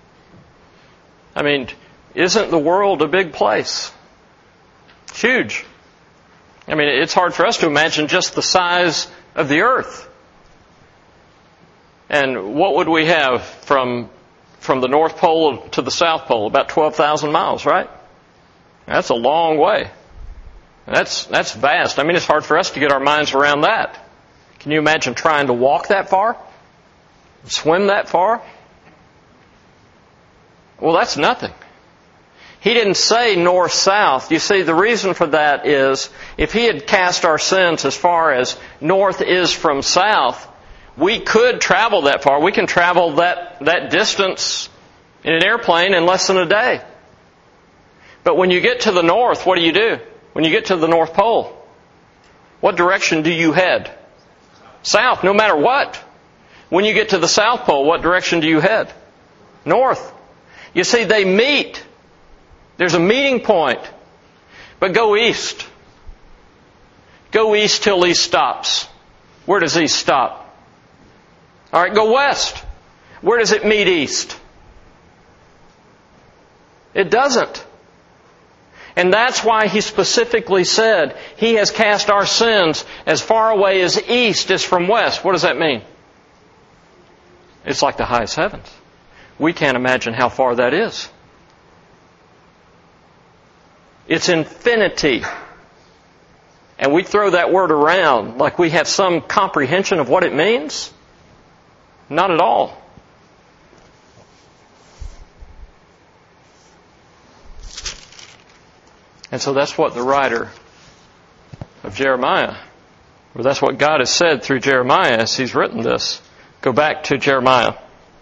I mean, isn't the world a big place? Huge. I mean, it's hard for us to imagine just the size of the earth. And what would we have from, from the North Pole to the South Pole? About twelve thousand miles, right? That's a long way. That's, that's vast. I mean, it's hard for us to get our minds around that. Can you imagine trying to walk that far? Swim that far? Well, that's nothing. He didn't say north-south. You see, the reason for that is, if He had cast our sins as far as north is from south, we could travel that far. We can travel that, that distance in an airplane in less than a day. But when you get to the north, what do you do? When you get to the North Pole, what direction do you head? South, no matter what. When you get to the South Pole, what direction do you head? North. You see, they meet. There's a meeting point. But go east. Go east till East stops. Where does East stop? All right, go west. Where does it meet east? It doesn't. And that's why He specifically said He has cast our sins as far away as east is from west. What does that mean? It's like the highest heavens. We can't imagine how far that is. It's infinity. And we throw that word around like we have some comprehension of what it means. Not at all. And so that's what the writer of Jeremiah, or that's what God has said through Jeremiah as He's written this. Go back to Jeremiah.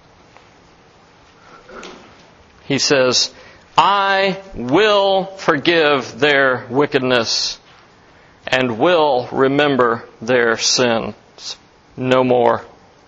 He says, "I will forgive their wickedness and will remember their sins no more."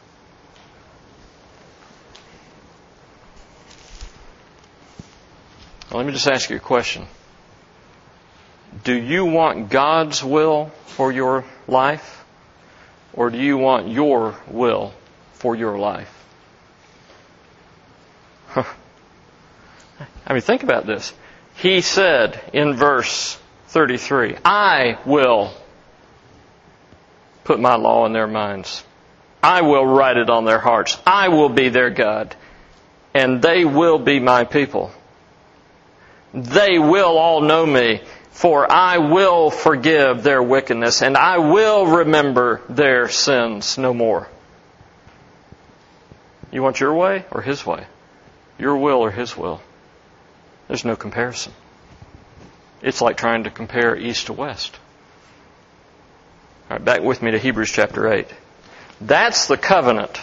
Now, let me just ask you a question. Do you want God's will for your life, or do you want your will for your life? I mean, think about this. He said in verse thirty-three, I will put my law in their minds. I will write it on their hearts. I will be their God, and they will be my people. They will all know me, for I will forgive their wickedness, and I will remember their sins no more. You want your way or His way? Your will or His will? There's no comparison. It's like trying to compare east to west. All right, back with me to Hebrews chapter eight. That's the covenant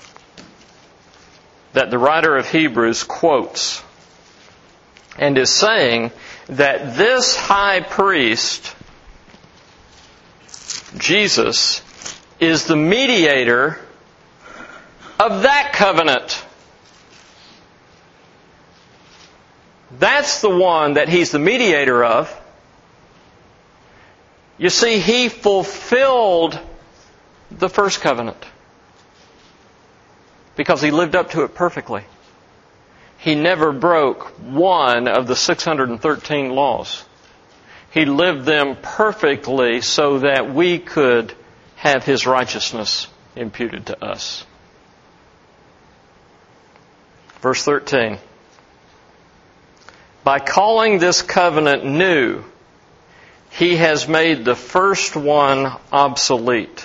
that the writer of Hebrews quotes and is saying that this high priest, Jesus, is the mediator of that covenant. That's the one that He's the mediator of. You see, He fulfilled the first covenant because He lived up to it perfectly. He never broke one of the six hundred thirteen laws. He lived them perfectly so that we could have His righteousness imputed to us. Verse thirteen. By calling this covenant new, He has made the first one obsolete.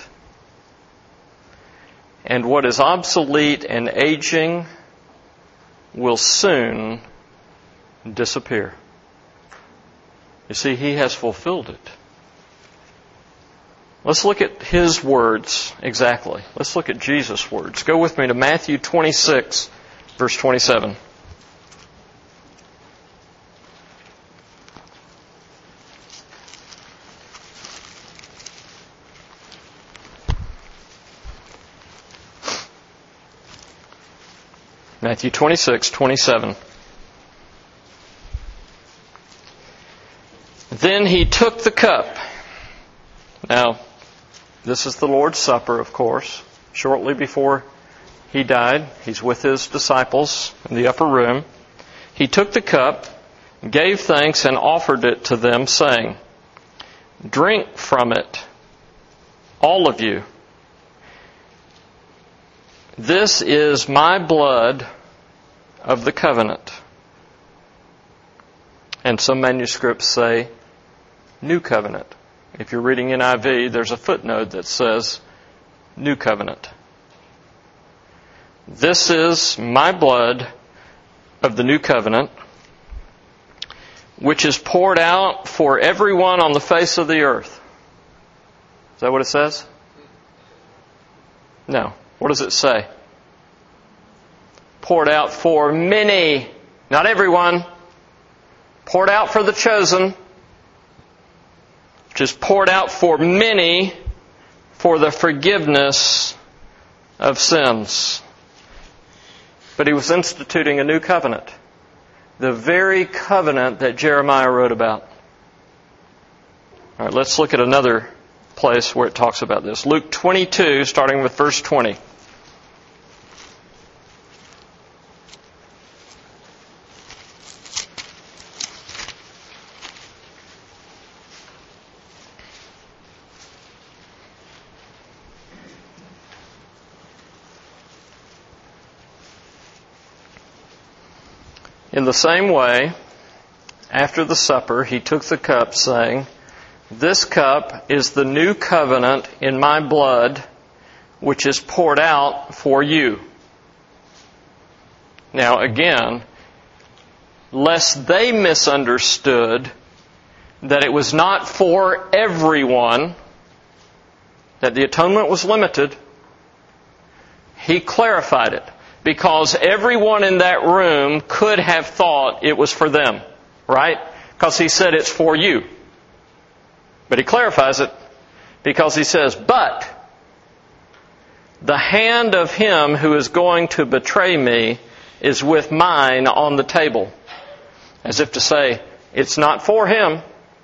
And what is obsolete and aging will soon disappear. You see, He has fulfilled it. Let's look at His words exactly. Let's look at Jesus' words. Go with me to Matthew twenty-six, verse twenty-seven. Matthew twenty-six, twenty-seven. Then He took the cup. Now, this is the Lord's Supper, of course. Shortly before He died, He's with His disciples in the upper room. He took the cup, gave thanks, and offered it to them, saying, Drink from it, all of you. This is my blood of the covenant. And some manuscripts say New Covenant. If you're reading N I V, there's a footnote that says New Covenant. This is my blood of the New Covenant, which is poured out for everyone on the face of the earth. Is that what it says? No. What does it say? Poured out for many, not everyone. Poured out for the chosen, which is poured out for many for the forgiveness of sins. But He was instituting a new covenant. The very covenant that Jeremiah wrote about. All right, let's look at another place where it talks about this. Luke twenty-two, starting with verse twenty. In the same way, after the supper, He took the cup, saying, This cup is the new covenant in my blood, which is poured out for you. Now again, lest they misunderstood that it was not for everyone, that the atonement was limited, He clarified it. Because everyone in that room could have thought it was for them, right? Because He said it's for you. But He clarifies it because He says, But the hand of him who is going to betray me is with mine on the table. As if to say, it's not for him.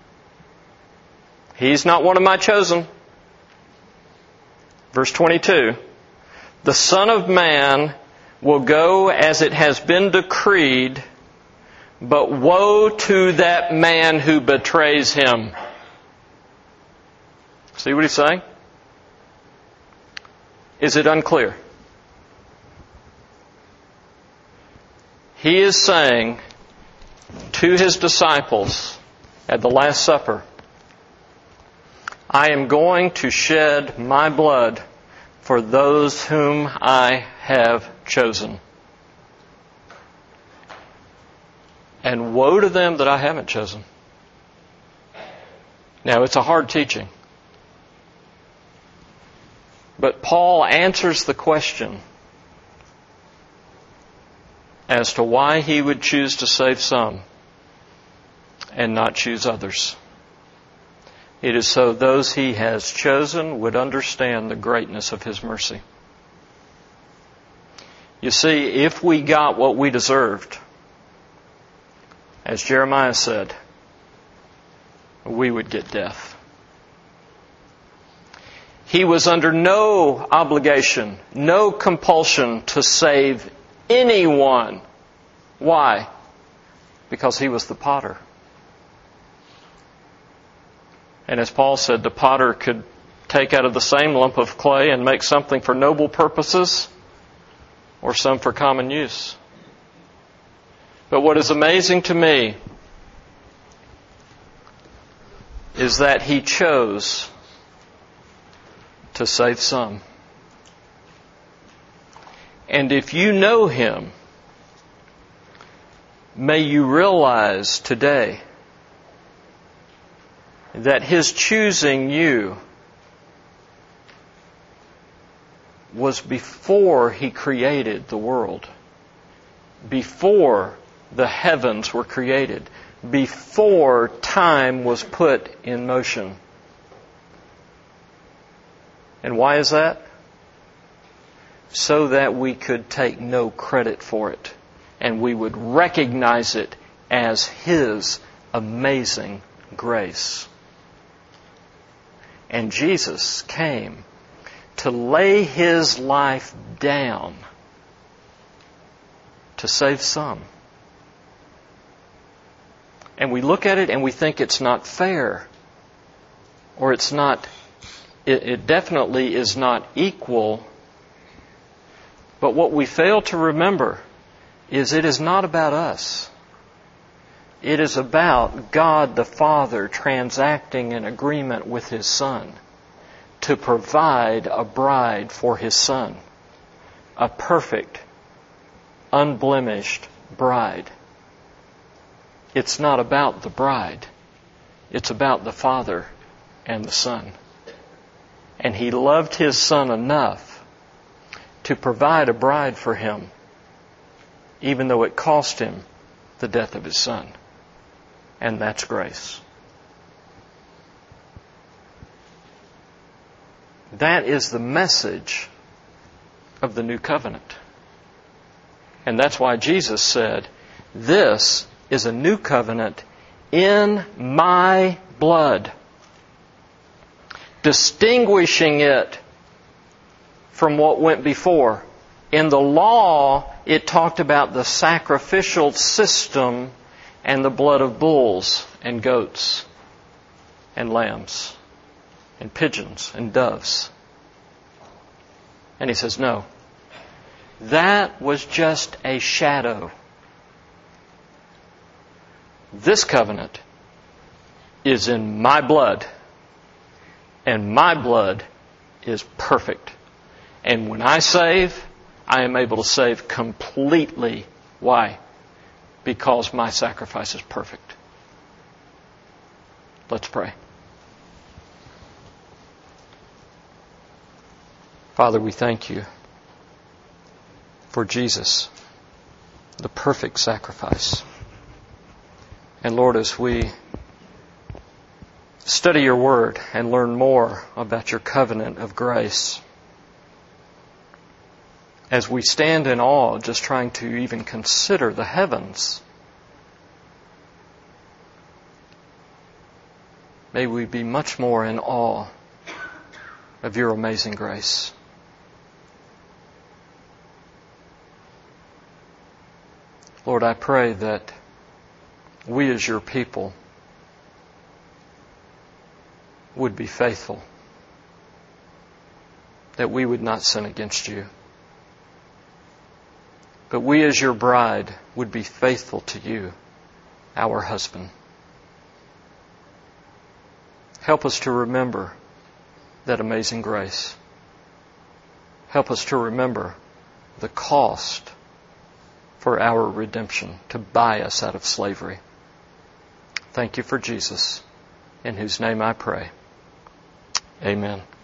He's not one of my chosen. Verse twenty-two, the Son of Man will go as it has been decreed, but woe to that man who betrays him. See what he's saying? Is it unclear? He is saying to his disciples at the Last Supper, I am going to shed my blood for those whom I have chosen. And woe to them that I haven't chosen. Now, it's a hard teaching. But Paul answers the question as to why he would choose to save some and not choose others. It is so those he has chosen would understand the greatness of his mercy. You see, if we got what we deserved, as Jeremiah said, we would get death. He was under no obligation, no compulsion to save anyone. Why? Because he was the potter. And as Paul said, the potter could take out of the same lump of clay and make something for noble purposes or some for common use. But what is amazing to me is that he chose to save some. And if you know him, may you realize today that his choosing you was before he created the world, before the heavens were created, before time was put in motion. And why is that? So that we could take no credit for it, and we would recognize it as his amazing grace. And Jesus came to lay his life down to save some. And we look at it and we think it's not fair, or it's not, it, it definitely is not equal. But what we fail to remember is it is not about us. It is about God the Father transacting an agreement with His Son to provide a bride for His Son, a perfect, unblemished bride. It's not about the bride. It's about the Father and the Son. And He loved His Son enough to provide a bride for Him, even though it cost Him the death of His Son. And that's grace. That is the message of the new covenant. And that's why Jesus said, "This is a new covenant in my blood," distinguishing it from what went before. In the law, it talked about the sacrificial system and the blood of bulls and goats and lambs and pigeons and doves. And He says, no, that was just a shadow. This covenant is in my blood, and my blood is perfect. And when I save, I am able to save completely. Why? Because my sacrifice is perfect. Let's pray. Father, we thank You for Jesus, the perfect sacrifice. And Lord, as we study Your Word and learn more about Your covenant of grace, as we stand in awe just trying to even consider the heavens, may we be much more in awe of Your amazing grace. Lord, I pray that we as your people would be faithful, that we would not sin against you. But we as your bride would be faithful to you, our husband. Help us to remember that amazing grace. Help us to remember the cost for our redemption, to buy us out of slavery. Thank you for Jesus, in whose name I pray. Amen.